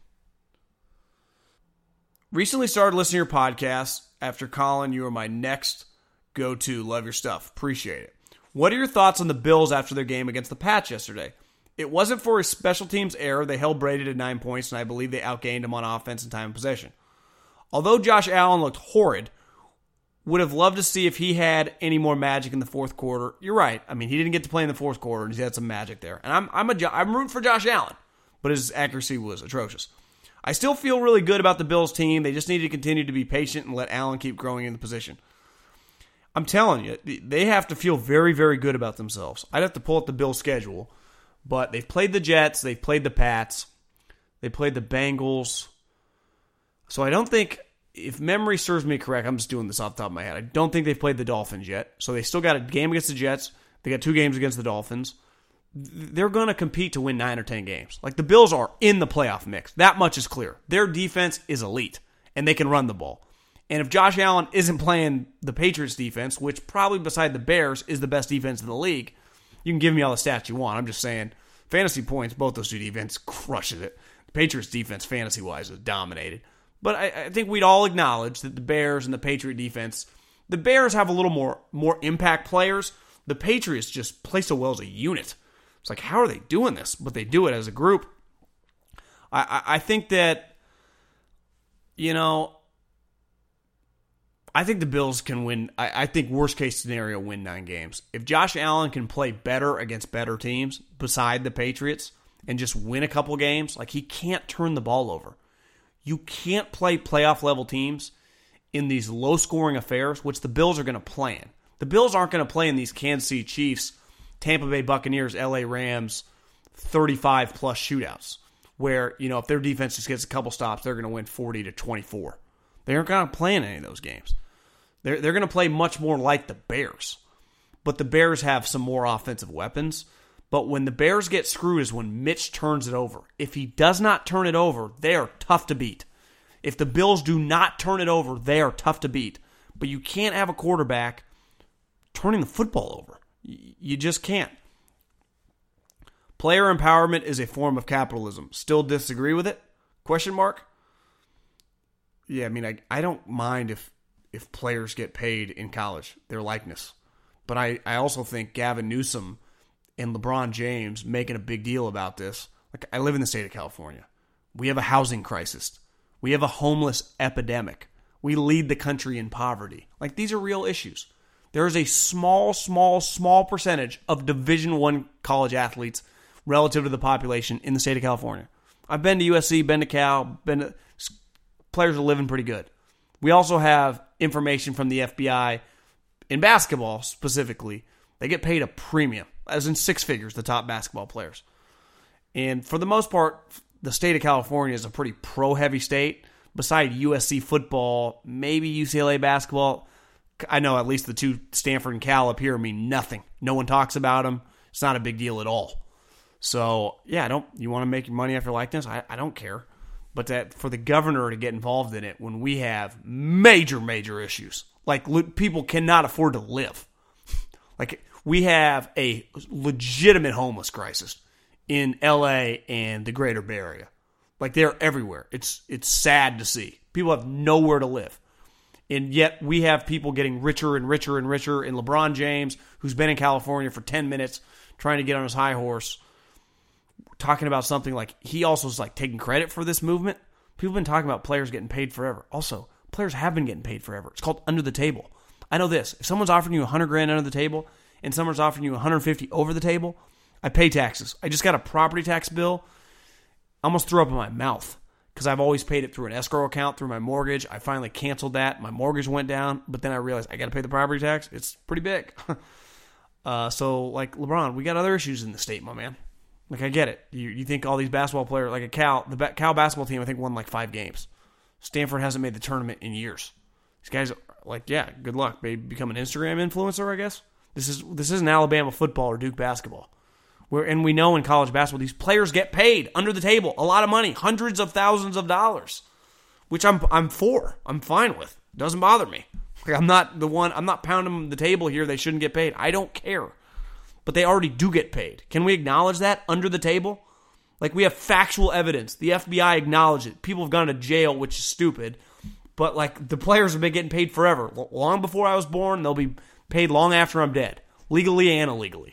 Recently started listening to your podcast. After Colin, you are my next go-to. Love your stuff. Appreciate it. What are your thoughts on the Bills after their game against the Pats yesterday? It wasn't for a special teams error. They held Brady to nine points, and I believe they outgained him on offense and time of possession. Although Josh Allen looked horrid, would have loved to see if he had any more magic in the fourth quarter. You're right. I mean, he didn't get to play in the fourth quarter, and he had some magic there. And I'm I'm a I'm rooting for Josh Allen, but his accuracy was atrocious. I still feel really good about the Bills team. They just need to continue to be patient and let Allen keep growing in the position. I'm telling you, they have to feel very, very good about themselves. I'd have to pull up the Bills' schedule, but they've played the Jets, they've played the Pats, they played the Bengals. So I don't think if memory serves me correct, I'm just doing this off the top of my head. I don't think they've played the Dolphins yet. So they still got a game against the Jets. They got two games against the Dolphins. They're going to compete to win nine or ten games. Like, the Bills are in the playoff mix. That much is clear. Their defense is elite, and they can run the ball. And if Josh Allen isn't playing the Patriots defense, which probably beside the Bears is the best defense in the league, you can give me all the stats you want. I'm just saying, fantasy points, both those two defenses crushes it. The Patriots defense, fantasy-wise, is dominated. But I, I think we'd all acknowledge that the Bears and the Patriot defense, the Bears have a little more, more impact players. The Patriots just play so well as a unit. It's like, how are they doing this? But they do it as a group. I, I, I think that, you know, I think the Bills can win. I, I think worst case scenario, win nine games. If Josh Allen can play better against better teams beside the Patriots and just win a couple games, like, he can't turn the ball over. You can't play playoff level teams in these low scoring affairs, which the Bills are going to play in. The Bills aren't going to play in these Kansas City Chiefs, Tampa Bay Buccaneers, L A Rams, thirty-five plus shootouts, where, you know, if their defense just gets a couple stops, they're going to win forty to twenty-four. They aren't going to play in any of those games. They're, they're going to play much more like the Bears. But the Bears have some more offensive weapons. But when the Bears get screwed is when Mitch turns it over. If he does not turn it over, they are tough to beat. If the Bills do not turn it over, they are tough to beat. But you can't have a quarterback turning the football over. You just can't. Player empowerment is a form of capitalism. Still disagree with it? Question mark? Yeah, I mean, I, I don't mind if if players get paid in college, their likeness. But I, I also think Gavin Newsom and LeBron James making a big deal about this. Like, I live in the state of California. We have a housing crisis. We have a homeless epidemic. We lead the country in poverty. Like, these are real issues. There is a small, small, small percentage of Division One college athletes relative to the population in the state of California. I've been to U S C, been to Cal, been to, players are living pretty good. We also have information from the F B I in basketball specifically. They get paid a premium, as in six figures, the top basketball players. And for the most part, the state of California is a pretty pro-heavy state. Beside U S C football, maybe U C L A basketball. I know at least the two, Stanford and Cal up here, mean nothing. No one talks about them. It's not a big deal at all. So, yeah, I don't. You want to make your money off your likeness? I, I don't care. But that for the governor to get involved in it when we have major, major issues. Like, people cannot afford to live. Like, we have a legitimate homeless crisis in L A and the greater Bay Area. Like, they're everywhere. It's it's sad to see. People have nowhere to live. And yet we have people getting richer and richer and richer. And LeBron James, who's been in California for ten minutes trying to get on his high horse, talking about something like, he also is like taking credit for this movement. People have been talking about players getting paid forever. Also, players have been getting paid forever. It's called under the table. I know this. If someone's offering you one hundred grand under the table and someone's offering you one hundred fifty over the table, I pay taxes. I just got a property tax bill. I almost threw up in my mouth because I've always paid it through an escrow account, through my mortgage. I finally canceled that. My mortgage went down, but then I realized I got to pay the property tax. It's pretty big. uh, so, like, LeBron, we got other issues in the state, my man. Like, I get it. You you think all these basketball players, like a Cal, the Cal basketball team, I think won like five games. Stanford hasn't made the tournament in years. These guys are like, yeah, good luck. Maybe become an Instagram influencer, I guess. This is this isn't Alabama football or Duke basketball. Where, and we know in college basketball, these players get paid under the table, a lot of money, hundreds of thousands of dollars, which I'm I'm for. I'm fine with. Doesn't bother me. Like, I'm not the one. I'm not pounding the table here. They shouldn't get paid. I don't care. But they already do get paid. Can we acknowledge that under the table? Like, we have factual evidence. The F B I acknowledged it. People have gone to jail, which is stupid. But, like, the players have been getting paid forever. Long before I was born, they'll be paid long after I'm dead. Legally and illegally.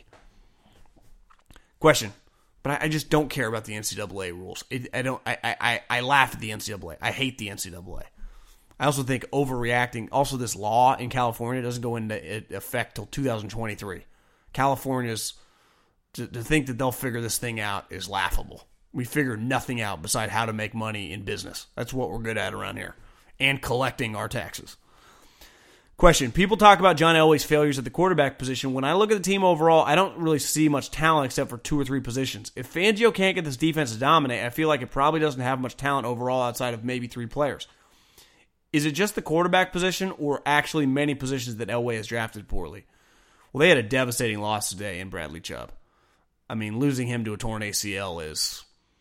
Question. But I, I just don't care about the N C double A rules. It, I don't. I, I, I laugh at the N C double A. I hate the N C double A. I also think overreacting. Also, this law in California doesn't go into effect till two thousand twenty-three. California's, to, to think that they'll figure this thing out is laughable. We figure nothing out beside how to make money in business. That's what we're good at around here. And collecting our taxes. Question. People talk about John Elway's failures at the quarterback position. When I look at the team overall, I don't really see much talent except for two or three positions. If Fangio can't get this defense to dominate, I feel like it probably doesn't have much talent overall outside of maybe three players. Is it just the quarterback position or actually many positions that Elway has drafted poorly? Well, they had a devastating loss today in Bradley Chubb. I mean, losing him to a torn A C L is...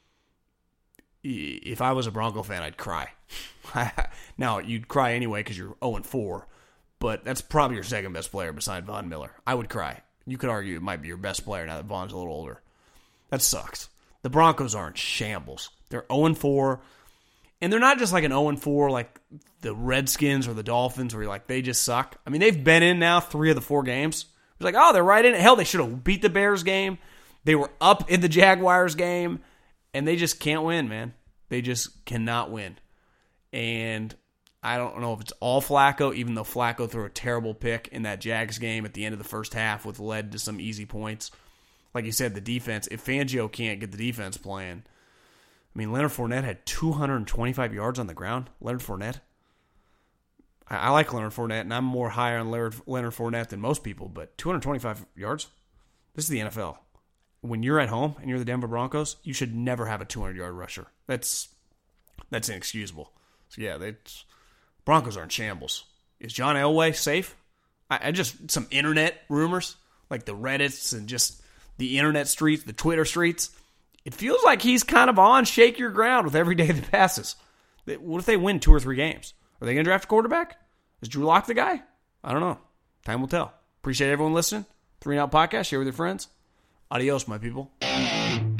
If I was a Bronco fan, I'd cry. Now, you'd cry anyway because you're oh and four, but that's probably your second best player beside Von Miller. I would cry. You could argue it might be your best player now that Von's a little older. That sucks. The Broncos are in shambles. They're oh and four, and they're not just like an oh and four like the Redskins or the Dolphins where you're like, they just suck. I mean, they've been in now three of the four games. It's like, oh, they're right in it. Hell, they should have beat the Bears game. They were up in the Jaguars game, and they just can't win, man. They just cannot win. And I don't know if it's all Flacco, even though Flacco threw a terrible pick in that Jags game at the end of the first half, which led to some easy points. Like you said, the defense, if Fangio can't get the defense playing, I mean, Leonard Fournette had two hundred twenty-five yards on the ground. Leonard Fournette. I, I like Leonard Fournette, and I'm more higher on Leonard, Leonard Fournette than most people, but two hundred twenty-five yards? This is the N F L. When you're at home and you're the Denver Broncos, you should never have a two hundred-yard rusher. That's that's inexcusable. So, yeah, they Broncos are in shambles. Is John Elway safe? I, I just, some internet rumors, like the Reddits and just the internet streets, the Twitter streets. It feels like he's kind of on shake your ground with every day that passes. What if they win two or three games? Are they going to draft a quarterback? Is Drew Lock the guy? I don't know. Time will tell. Appreciate everyone listening. Three and Out Podcast. Share with your friends. Adios, my people.